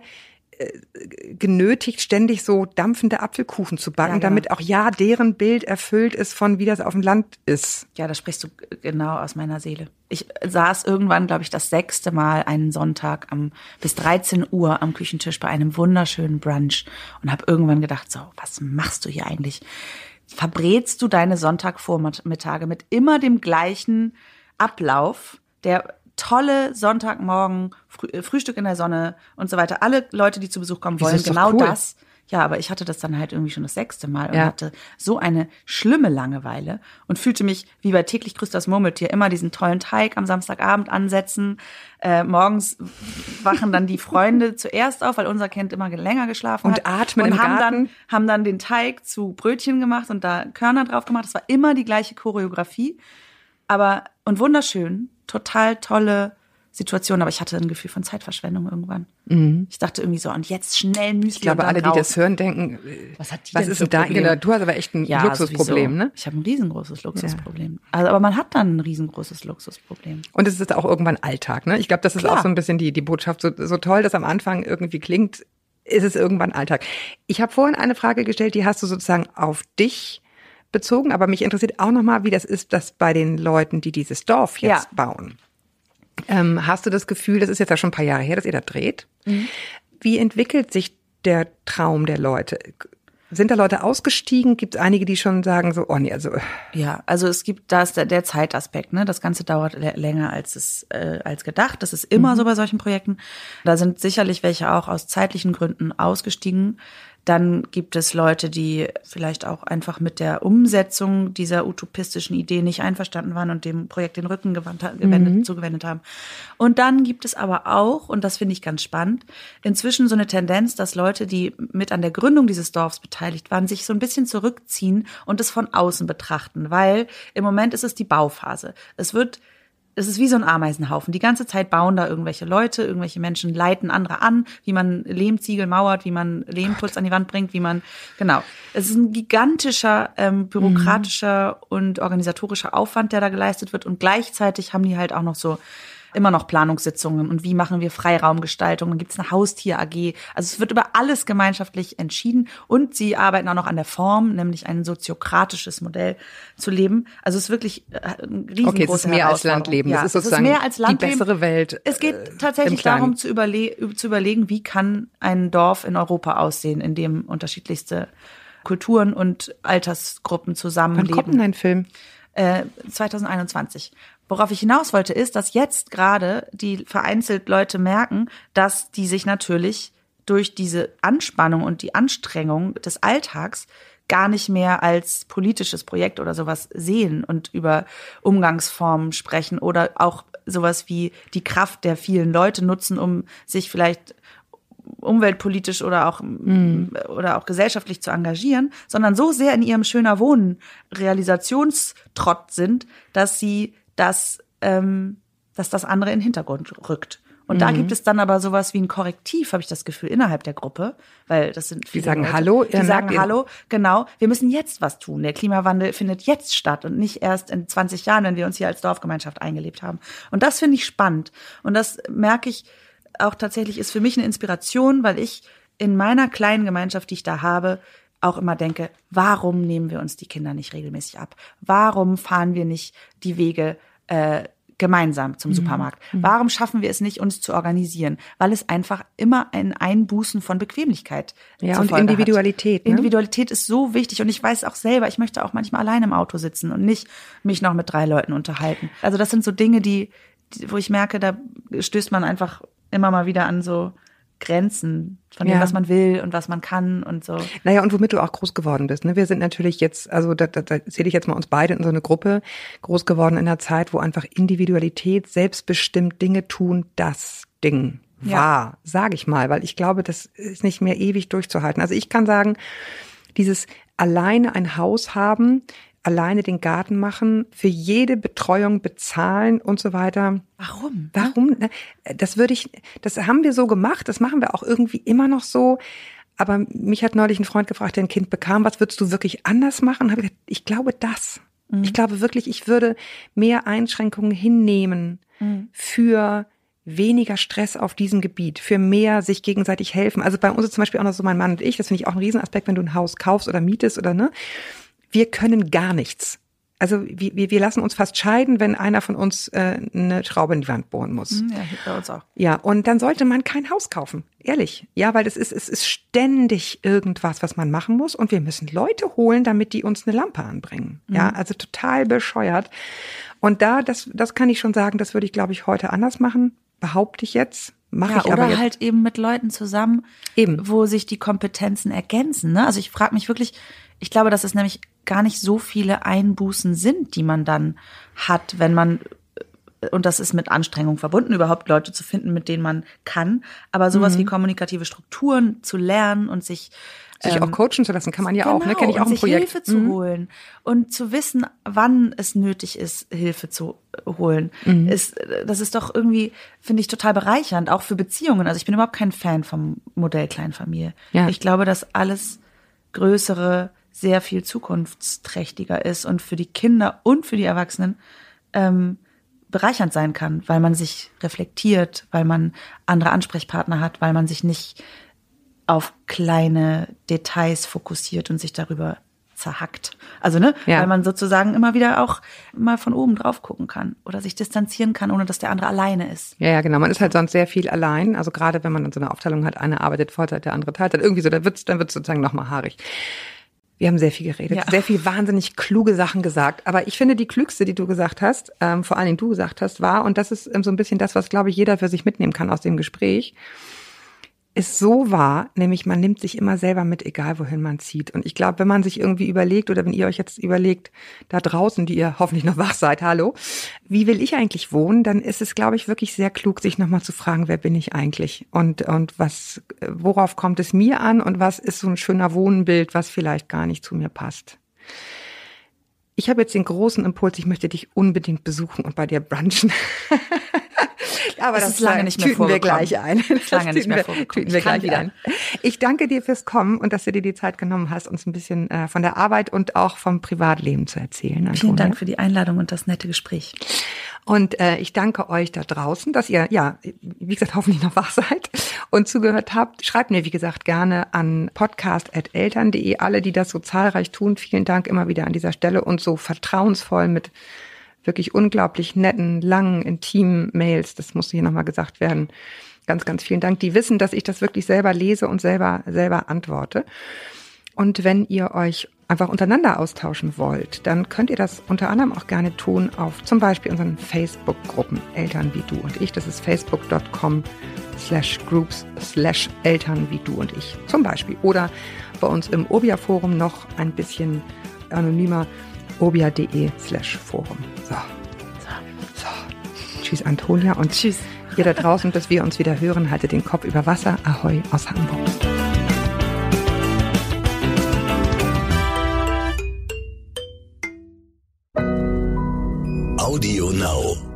genötigt, ständig so dampfende Apfelkuchen zu backen, ja, genau. damit auch ja deren Bild erfüllt ist von wie das auf dem Land ist. Ja, da sprichst du genau aus meiner Seele. Ich saß irgendwann, glaube ich, das sechste Mal einen Sonntag am bis dreizehn Uhr am Küchentisch bei einem wunderschönen Brunch und habe irgendwann gedacht, so, was machst du hier eigentlich? Verbrätst du deine Sonntagvormittage mit immer dem gleichen Ablauf, der tolle Sonntagmorgen, Früh, Frühstück in der Sonne und so weiter. Alle Leute, die zu Besuch kommen wollen, das genau cool. das. Ja, aber ich hatte das dann halt irgendwie schon das sechste Mal und ja. hatte so eine schlimme Langeweile und fühlte mich wie bei täglich grüßt das Murmeltier, immer diesen tollen Teig am Samstagabend ansetzen. Äh, morgens wachen dann die Freunde zuerst auf, weil unser Kind immer länger geschlafen und hat. atmen und im haben Garten. Dann, haben dann den Teig zu Brötchen gemacht und da Körner drauf gemacht. Das war immer die gleiche Choreografie. Aber, und wunderschön, total tolle Situation, aber ich hatte ein Gefühl von Zeitverschwendung irgendwann. Mhm. Ich dachte irgendwie so, und jetzt schnell Müsli. Ich glaube, alle, raus. die das hören, denken, was hat die was denn ist für denn da? Problem? Genau, du hast aber echt ein ja, Luxusproblem, sowieso. ne? Ich habe ein riesengroßes Luxusproblem. Ja. Also, aber man hat dann ein riesengroßes Luxusproblem. Und es ist auch irgendwann Alltag, ne? Ich glaube, das ist Klar. auch so ein bisschen die, die Botschaft. So, so toll das am Anfang irgendwie klingt, ist es irgendwann Alltag. Ich habe vorhin eine Frage gestellt, die hast du sozusagen auf dich bezogen, aber mich interessiert auch nochmal, wie das ist, dass bei den Leuten, die dieses Dorf jetzt ja. bauen. Ähm, hast du das Gefühl, das ist jetzt ja schon ein paar Jahre her, dass ihr da dreht? Mhm. Wie entwickelt sich der Traum der Leute? Sind da Leute ausgestiegen? Gibt es einige, die schon sagen so, oh nee, also... Ja, also es gibt, da ist der, der Zeitaspekt, ne? Das Ganze dauert l- länger als es äh, als gedacht. Das ist immer mhm. so bei solchen Projekten. Da sind sicherlich welche auch aus zeitlichen Gründen ausgestiegen. Dann gibt es Leute, die vielleicht auch einfach mit der Umsetzung dieser utopistischen Idee nicht einverstanden waren und dem Projekt den Rücken gewandt, gewendet, mhm. zugewendet haben. Und dann gibt es aber auch, und das finde ich ganz spannend, inzwischen so eine Tendenz, dass Leute, die mit an der Gründung dieses Dorfs beteiligt waren, sich so ein bisschen zurückziehen und es von außen betrachten, weil im Moment ist es die Bauphase. Es wird Es ist wie so ein Ameisenhaufen. Die ganze Zeit bauen da irgendwelche Leute, irgendwelche Menschen leiten andere an, wie man Lehmziegel mauert, wie man Lehmputz an die Wand bringt, wie man, genau. Es ist ein gigantischer ähm, bürokratischer mhm. und organisatorischer Aufwand, der da geleistet wird. Und gleichzeitig haben die halt auch noch so immer noch Planungssitzungen und wie machen wir Freiraumgestaltung. Dann gibt es eine Haustier-A G. Also es wird über alles gemeinschaftlich entschieden und sie arbeiten auch noch an der Form, nämlich ein soziokratisches Modell zu leben. Also es ist wirklich ein riesengroße Okay, es ist mehr als Landleben. Ja, das ist sozusagen es ist mehr als Landleben. Die bessere Welt. Es geht tatsächlich darum zu, überle- zu überlegen, wie kann ein Dorf in Europa aussehen, in dem unterschiedlichste Kulturen und Altersgruppen zusammenleben. Wann kommt denn ein Film? Äh, zwanzig einundzwanzig. Worauf ich hinaus wollte, ist, dass jetzt gerade die vereinzelt Leute merken, dass die sich natürlich durch diese Anspannung und die Anstrengung des Alltags gar nicht mehr als politisches Projekt oder sowas sehen und über Umgangsformen sprechen oder auch sowas wie die Kraft der vielen Leute nutzen, um sich vielleicht umweltpolitisch oder auch mm. oder auch gesellschaftlich zu engagieren, sondern so sehr in ihrem schöner Wohnen Realisationstrott sind, dass sie das, ähm, dass das andere in den Hintergrund rückt. Und mhm. da gibt es dann aber sowas wie ein Korrektiv, habe ich das Gefühl, innerhalb der Gruppe, weil das sind viele Die sagen Leute, Hallo, die sagen Hallo, genau, wir müssen jetzt was tun. Der Klimawandel findet jetzt statt und nicht erst in zwanzig Jahren, wenn wir uns hier als Dorfgemeinschaft eingelebt haben. Und das finde ich spannend. Und das merke ich auch tatsächlich, ist für mich eine Inspiration, weil ich in meiner kleinen Gemeinschaft, die ich da habe, auch immer denke, warum nehmen wir uns die Kinder nicht regelmäßig ab? Warum fahren wir nicht die Wege äh, gemeinsam zum mhm. Supermarkt? Warum schaffen wir es nicht, uns zu organisieren? Weil es einfach immer ein Einbußen von Bequemlichkeit ja, zur und Folge Individualität. hat. Ne? Individualität ist so wichtig und ich weiß auch selber, ich möchte auch manchmal allein im Auto sitzen und nicht mich noch mit drei Leuten unterhalten. Also das sind so Dinge, die, die wo ich merke, da stößt man einfach immer mal wieder an so Grenzen von dem, Ja. was man will und was man kann und so. Naja, und womit du auch groß geworden bist. Ne? Wir sind natürlich jetzt, also da, da, da zähle ich jetzt mal uns beide in so eine Gruppe, groß geworden in einer Zeit, wo einfach Individualität, selbstbestimmt Dinge tun, das Ding Ja. war, sage ich mal, weil ich glaube, das ist nicht mehr ewig durchzuhalten. Also ich kann sagen, dieses alleine ein Haus haben, alleine den Garten machen, für jede Betreuung bezahlen und so weiter. Warum? Warum? Das würde ich, das haben wir so gemacht, das machen wir auch irgendwie immer noch so. Aber mich hat neulich ein Freund gefragt, der ein Kind bekam, was würdest du wirklich anders machen? Und habe ich gesagt, ich glaube das. Mhm. Ich glaube wirklich, ich würde mehr Einschränkungen hinnehmen mhm. für weniger Stress auf diesem Gebiet, für mehr sich gegenseitig helfen. Also bei uns ist zum Beispiel auch noch so mein Mann und ich, das finde ich auch ein Riesenaspekt, wenn du ein Haus kaufst oder mietest oder ne. Wir können gar nichts. Also wir, wir lassen uns fast scheiden, wenn einer von uns äh, eine Schraube in die Wand bohren muss. Ja, bei uns auch. Ja, und dann sollte man kein Haus kaufen, ehrlich. Ja, weil es ist, es ist ständig irgendwas, was man machen muss und wir müssen Leute holen, damit die uns eine Lampe anbringen. Mhm. Ja, also total bescheuert. Und da, das, das kann ich schon sagen, das würde ich, glaube ich, heute anders machen, behaupte ich jetzt. Mache ja, ich aber oder jetzt. halt eben mit Leuten zusammen, Eben. wo sich die Kompetenzen ergänzen. Ne? Also ich frage mich wirklich, ich glaube, dass es nämlich gar nicht so viele Einbußen sind, die man dann hat, wenn man, und das ist mit Anstrengung verbunden, überhaupt Leute zu finden, mit denen man kann, aber sowas mhm. wie kommunikative Strukturen zu lernen und sich Sich ähm, auch coachen zu lassen, kann man ja genau, auch, ne? Kenne ich auch und ein sich Projekt. Hilfe zu mhm. holen und zu wissen, wann es nötig ist, Hilfe zu holen. Mhm. Ist, das ist doch irgendwie, finde ich, total bereichernd, auch für Beziehungen. Also ich bin überhaupt kein Fan vom Modell Kleinfamilie. Ja. Ich glaube, dass alles Größere sehr viel zukunftsträchtiger ist und für die Kinder und für die Erwachsenen ähm, bereichernd sein kann, weil man sich reflektiert, weil man andere Ansprechpartner hat, weil man sich nicht auf kleine Details fokussiert und sich darüber zerhackt. Also, ne, Ja. weil man sozusagen immer wieder auch mal von oben drauf gucken kann oder sich distanzieren kann, ohne dass der andere alleine ist. Ja, ja, genau. Man ist halt sonst sehr viel allein. Also gerade wenn man dann so eine Aufteilung hat, einer arbeitet Vollzeit, der andere Teilzeit, irgendwie so, dann wird's, dann wird's sozusagen nochmal haarig. Wir haben sehr viel geredet, Ja. sehr viel wahnsinnig kluge Sachen gesagt. Aber ich finde, die klügste, die du gesagt hast, ähm, vor allen Dingen du gesagt hast, war, und das ist ähm, so ein bisschen das, was, glaube ich, jeder für sich mitnehmen kann aus dem Gespräch, ist so wahr, nämlich man nimmt sich immer selber mit, egal wohin man zieht. Und ich glaube, wenn man sich irgendwie überlegt oder wenn ihr euch jetzt überlegt, da draußen, die ihr hoffentlich noch wach seid, hallo, wie will ich eigentlich wohnen, dann ist es, glaube ich, wirklich sehr klug, sich nochmal zu fragen, wer bin ich eigentlich und und was, worauf kommt es mir an und was ist so ein schöner Wohnbild, was vielleicht gar nicht zu mir passt. Ich habe jetzt den großen Impuls, ich möchte dich unbedingt besuchen und bei dir brunchen. Aber Das das ist lange nicht mehr tüten wir vorgekommen. gleich ein. Das ist lange nicht mehr wir, vorgekommen. tüten wir Ich kann gleich wieder. ein. Ich danke dir fürs Kommen und dass du dir die Zeit genommen hast, uns ein bisschen äh, von der Arbeit und auch vom Privatleben zu erzählen. Antonia. Vielen Dank für die Einladung und das nette Gespräch. Und äh, ich danke euch da draußen, dass ihr, ja, wie gesagt, hoffentlich noch wach seid und zugehört habt. Schreibt mir, wie gesagt, gerne an podcast at eltern punkt de. Alle, die das so zahlreich tun, vielen Dank immer wieder an dieser Stelle und so vertrauensvoll mit wirklich unglaublich netten, langen, intimen Mails. Das muss hier nochmal gesagt werden. Ganz, ganz vielen Dank. Die wissen, dass ich das wirklich selber lese und selber, selber antworte. Und wenn ihr euch einfach untereinander austauschen wollt, dann könnt ihr das unter anderem auch gerne tun auf zum Beispiel unseren Facebook-Gruppen Eltern wie du und ich. Das ist facebook dot com slash groups slash Eltern wie du und ich zum Beispiel. Oder bei uns im Obia-Forum noch ein bisschen anonymer, obia.de slash Forum. So. So. Tschüss, Antonia. Und Tschüss. Ihr da draußen, bis wir uns wieder hören, haltet den Kopf über Wasser. Ahoi aus Hamburg. Audio Now.